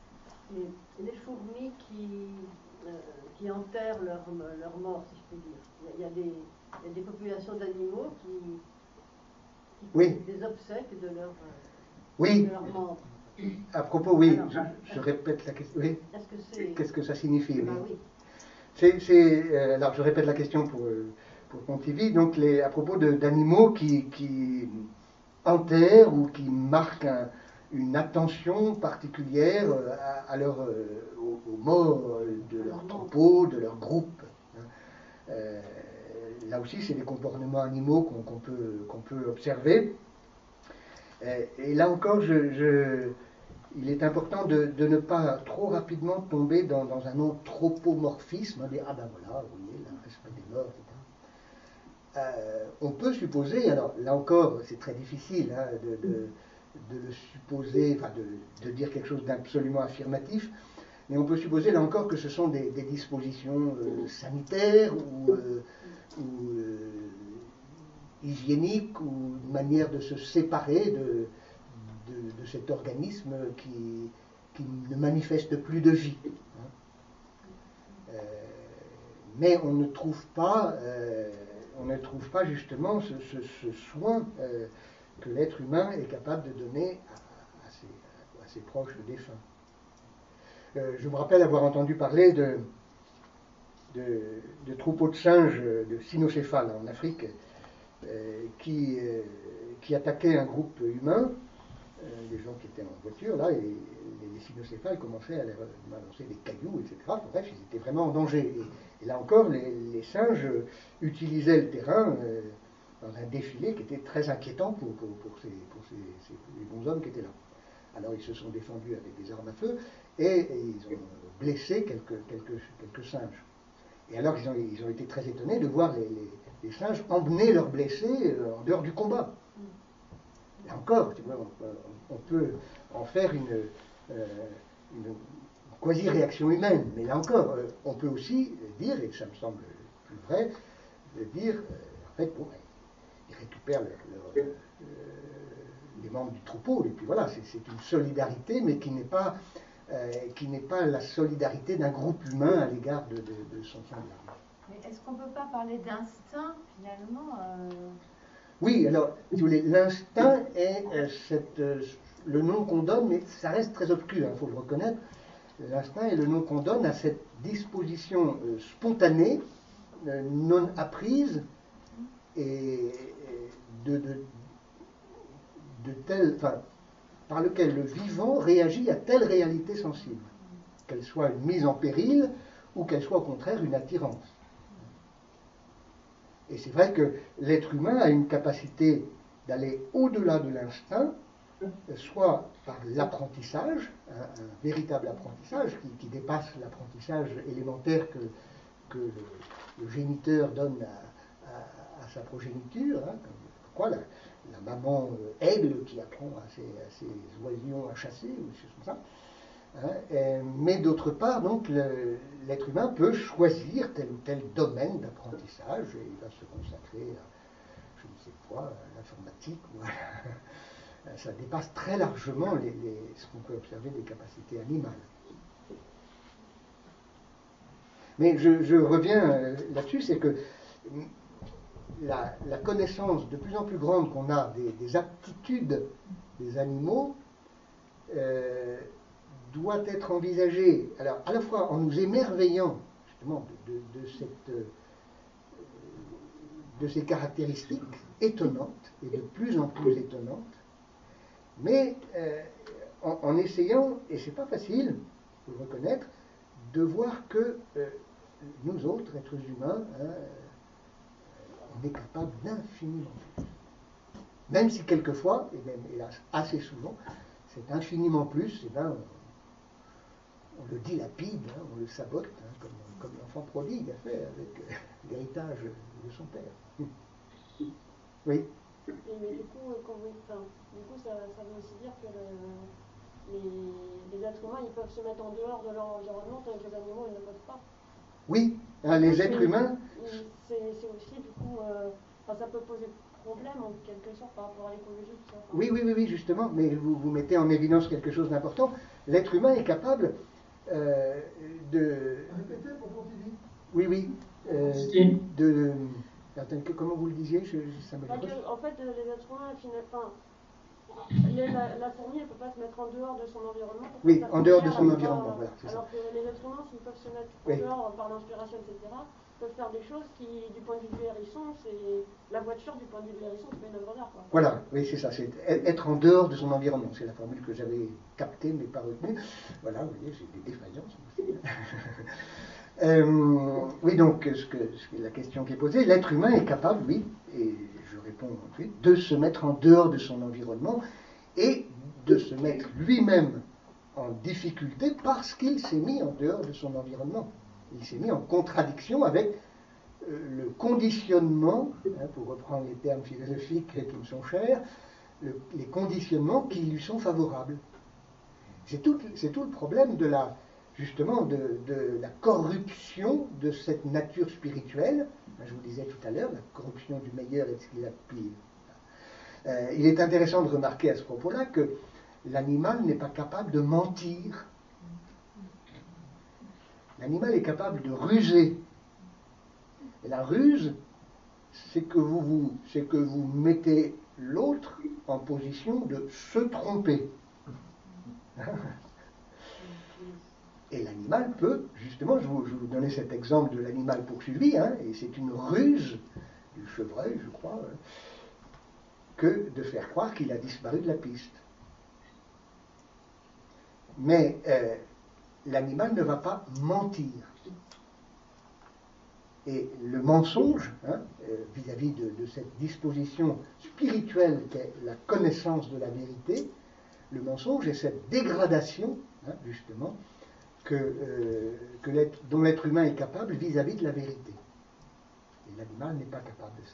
Speaker 3: Et les fourmis qui, euh, qui enterrent leur, leur mort, si je peux dire. Il y a, il y a, des, il y a des populations d'animaux qui, qui font
Speaker 2: oui.
Speaker 3: des obsèques de leurs euh,
Speaker 2: oui.
Speaker 3: leur membres.
Speaker 2: À propos, oui,
Speaker 3: alors,
Speaker 2: je, je répète la question. Oui.
Speaker 3: Est-ce que c'est...
Speaker 2: Qu'est-ce que ça signifie?
Speaker 3: Bah, oui.
Speaker 2: C'est, c'est, euh, alors, je répète la question pour, pour Pontivy. Donc, les, à propos de, d'animaux qui, qui enterrent ou qui marquent un, une attention particulière à, à leur, euh, aux, aux morts de leur troupeau, de leur groupe. Hein. Euh, là aussi, c'est des comportements animaux qu'on, qu'on, peut, qu'on peut observer. Euh, et là encore, je, je, il est important de, de ne pas trop rapidement tomber dans, dans un anthropomorphisme, dire ah ben voilà, vous voyez, le respect des morts, et cetera. Euh, on peut supposer, alors là encore, c'est très difficile hein, de, de, de le supposer, enfin de, de dire quelque chose d'absolument affirmatif, mais on peut supposer là encore que ce sont des, des dispositions euh, sanitaires ou, euh, ou euh, hygiénique ou une manière de se séparer de, de, de cet organisme qui, qui ne manifeste plus de vie. Hein. Euh, mais on ne trouve pas, euh, on ne trouve pas justement ce, ce, ce soin euh, que l'être humain est capable de donner à, à, ses, à ses proches défunts. Euh, je me rappelle avoir entendu parler de, de, de troupeaux de singes, de cynocéphales en Afrique, Euh, qui, euh, qui attaquaient un groupe humain, euh, des gens qui étaient en voiture, là, et les, les cynocéphales commençaient à leur balancer des cailloux, et cetera. Bref, ils étaient vraiment en danger. Et, et là encore, les, les singes utilisaient le terrain euh, dans un défilé qui était très inquiétant pour, pour, pour, ces, pour ces, ces, les bons hommes qui étaient là. Alors ils se sont défendus avec des armes à feu, et, et ils ont blessé quelques, quelques, quelques singes. Et alors ils ont, ils ont été très étonnés de voir les, les les singes emmenaient leurs blessés en dehors du combat. Là encore, tu vois, on, on peut en faire une, euh, une quasi-réaction humaine, mais là encore, on peut aussi dire, et ça me semble plus vrai, de dire, en fait, bon, ils récupèrent leur, leur, euh, les membres du troupeau, et puis voilà, c'est, c'est une solidarité, mais qui n'est pas, euh, qui n'est pas la solidarité d'un groupe humain à l'égard de, de, de son semblable.
Speaker 7: Mais est-ce qu'on ne peut pas parler d'instinct, finalement euh...
Speaker 2: Oui, alors, si vous voulez, l'instinct est euh, cette, euh, le nom qu'on donne, mais ça reste très obscur, il hein, faut le reconnaître. L'instinct est le nom qu'on donne à cette disposition euh, spontanée, euh, non apprise, et de, de, de telle, enfin, par lequel le vivant réagit à telle réalité sensible, qu'elle soit une mise en péril ou qu'elle soit au contraire une attirance. Et c'est vrai que l'être humain a une capacité d'aller au-delà de l'instinct, soit par l'apprentissage, un, un véritable apprentissage qui, qui dépasse l'apprentissage élémentaire que, que le, le géniteur donne à, à, à sa progéniture, hein, comme, pourquoi la, la maman euh, aigle qui apprend à ses, à ses oisillons à chasser, ou des choses comme ça. Hein, et, mais d'autre part, donc, le, l'être humain peut choisir tel ou tel domaine d'apprentissage et il va se consacrer à, je ne sais quoi, à l'informatique ou à, ça dépasse très largement les, les, ce qu'on peut observer des capacités animales. Mais je, je reviens là-dessus, c'est que la, la connaissance de plus en plus grande qu'on a des, des aptitudes des animaux euh, doit être envisagée, alors à la fois en nous émerveillant justement de, de, de, cette, de ces caractéristiques étonnantes et de plus en plus étonnantes, mais euh, en, en essayant, et c'est pas facile, il faut le reconnaître, de voir que euh, nous autres, êtres humains, hein, on est capable d'infiniment plus. Même si quelquefois, et même hélas assez souvent, cet infiniment plus, eh ben, on, on le dilapide, hein, on le sabote, hein, comme, comme l'enfant prodigue a fait avec euh, l'héritage de son père. Oui.
Speaker 3: Et, mais du coup, quand vous, enfin, du coup ça, ça veut aussi dire que le, les, les êtres humains, ils peuvent se mettre en dehors de leur environnement, tandis que les animaux, ils ne peuvent pas.
Speaker 2: Oui, hein, les
Speaker 3: c'est,
Speaker 2: êtres humains...
Speaker 3: C'est, c'est aussi, du coup, euh, enfin, ça peut poser problème, en quelque sorte, par rapport à l'écologie, tout ça. Enfin,
Speaker 2: oui, oui, oui, oui, justement, mais vous, vous mettez en évidence quelque chose d'important. L'être humain est capable euh, de...
Speaker 8: Répétez pour continuer.
Speaker 2: Oui, oui. Euh, de... Attends, comment vous le disiez je, ça me
Speaker 3: que, En fait, les êtres humains, enfin, la, la fourmi, elle ne peut pas se mettre en dehors de son environnement.
Speaker 2: Oui, en dehors de son environnement,
Speaker 3: pas,
Speaker 2: voilà. C'est
Speaker 3: alors
Speaker 2: ça.
Speaker 3: que les êtres humains, s'ils peuvent se mettre
Speaker 2: oui.
Speaker 3: en dehors par l'inspiration, et cetera, peuvent faire des choses qui, du point de vue du hérisson, c'est la voiture, du point de vue du hérisson, c'est une œuvre d'art.
Speaker 2: Voilà, oui, c'est ça, c'est être en dehors de son environnement. C'est la formule que j'avais captée, mais pas retenue. Voilà, vous voyez, j'ai des défaillances aussi. euh, oui, donc, ce que, ce que, la question qui est posée, l'être humain est capable, oui, et je réponds ensuite, de se mettre en dehors de son environnement et de se mettre lui-même en difficulté parce qu'il s'est mis en dehors de son environnement. Il s'est mis en contradiction avec euh, le conditionnement, hein, pour reprendre les termes philosophiques qui me sont chers, le, les conditionnements qui lui sont favorables. C'est tout, c'est tout le problème de la, justement, de, de la corruption de cette nature spirituelle. Je vous disais tout à l'heure, la corruption du meilleur et de ce qu'il a de pire. Euh, il est intéressant de remarquer à ce propos-là que l'animal n'est pas capable de mentir. L'animal est capable de ruser. Et la ruse, c'est que vous, vous, c'est que vous mettez l'autre en position de se tromper. Et l'animal peut, justement, je vous, je vous donnais cet exemple de l'animal poursuivi, hein, et c'est une ruse du chevreuil, je crois, hein, que de faire croire qu'il a disparu de la piste. Mais euh, l'animal ne va pas mentir. Et le mensonge, hein, euh, vis-à-vis de, de cette disposition spirituelle qu'est la connaissance de la vérité, le mensonge est cette dégradation, hein, justement, que, euh, que l'être, dont l'être humain est capable vis-à-vis de la vérité. Et l'animal n'est pas capable de ça.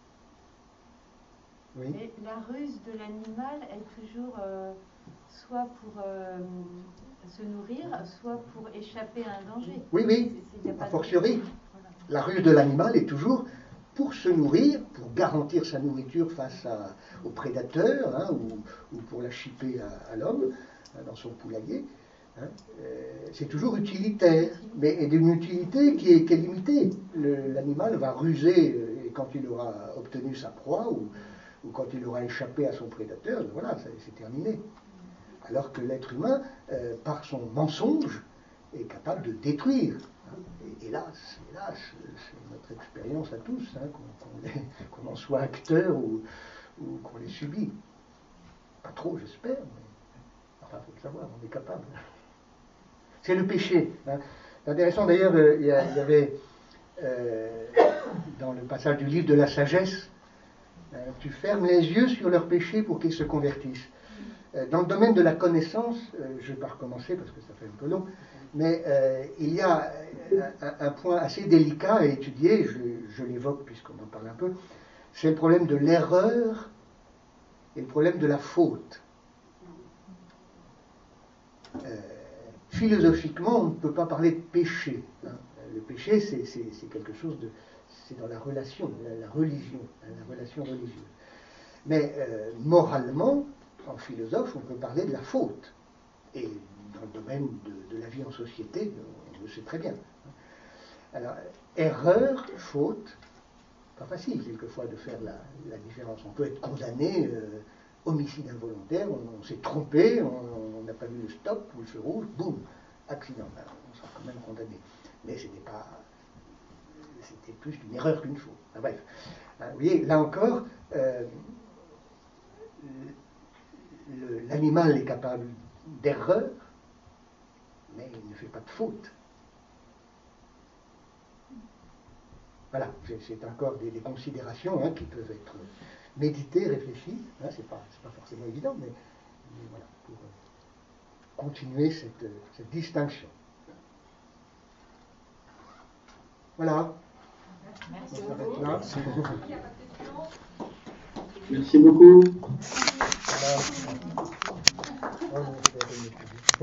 Speaker 2: Oui.
Speaker 7: Mais la ruse de l'animal est toujours euh, soit pour euh, se nourrir, soit pour échapper à un danger.
Speaker 2: Oui, oui,
Speaker 7: c'est, c'est,
Speaker 2: a fortiori. Voilà. La ruse de l'animal est toujours pour se nourrir, pour garantir sa nourriture face à, aux prédateurs, hein, ou, ou pour la chipper à, à l'homme, hein, dans son poulailler. Hein. Euh, c'est toujours utilitaire, mais d'une utilité qui est, qui est limitée. Le, l'animal va ruser, euh, et quand il aura obtenu sa proie, ou ou quand il aura échappé à son prédateur, voilà, ça, c'est terminé. Alors que l'être humain, euh, par son mensonge, est capable de détruire. Hein. Et hélas, hélas, c'est notre expérience à tous, hein, qu'on, qu'on, les, qu'on en soit acteur ou, ou qu'on les subit. Pas trop, j'espère, mais enfin, il faut le savoir, on est capable. C'est le péché. Hein. C'est intéressant d'ailleurs, il y, y avait euh, dans le passage du livre de la sagesse, Euh, tu fermes les yeux sur leurs péchés pour qu'ils se convertissent. Euh, dans le domaine de la connaissance, euh, je ne vais pas recommencer parce que ça fait un peu long, mais euh, il y a un, un point assez délicat à étudier, je, je l'évoque puisqu'on en parle un peu, c'est le problème de l'erreur et le problème de la faute. Euh, philosophiquement, on ne peut pas parler de péché. Hein. Le péché, c'est, c'est, c'est quelque chose de... c'est dans la relation, la, la religion, hein, la relation religieuse. Mais euh, moralement, en philosophe, on peut parler de la faute. Et dans le domaine de, de la vie en société, on le sait très bien. Alors, erreur, faute, pas facile quelquefois de faire la, la différence. On peut être condamné, euh, homicide involontaire, on, on s'est trompé, on n'a pas vu le stop ou le feu rouge, boum, accident. Ben, on sera quand même condamné. Mais c'était pas, c'était plus une erreur qu'une faute. Enfin, bref, hein, vous voyez, là encore, euh, le, l'animal est capable d'erreur, mais il ne fait pas de faute. Voilà, c'est, c'est encore des, des considérations hein, qui peuvent être méditées, réfléchies. Hein, c'est pas, c'est pas forcément évident, mais, mais voilà, pour euh, continuer cette, cette distinction. Voilà.
Speaker 7: Merci
Speaker 2: On
Speaker 7: beaucoup.
Speaker 2: s'arrête là.
Speaker 6: Merci beaucoup.
Speaker 2: Voilà. Oh, non, je vais revenir.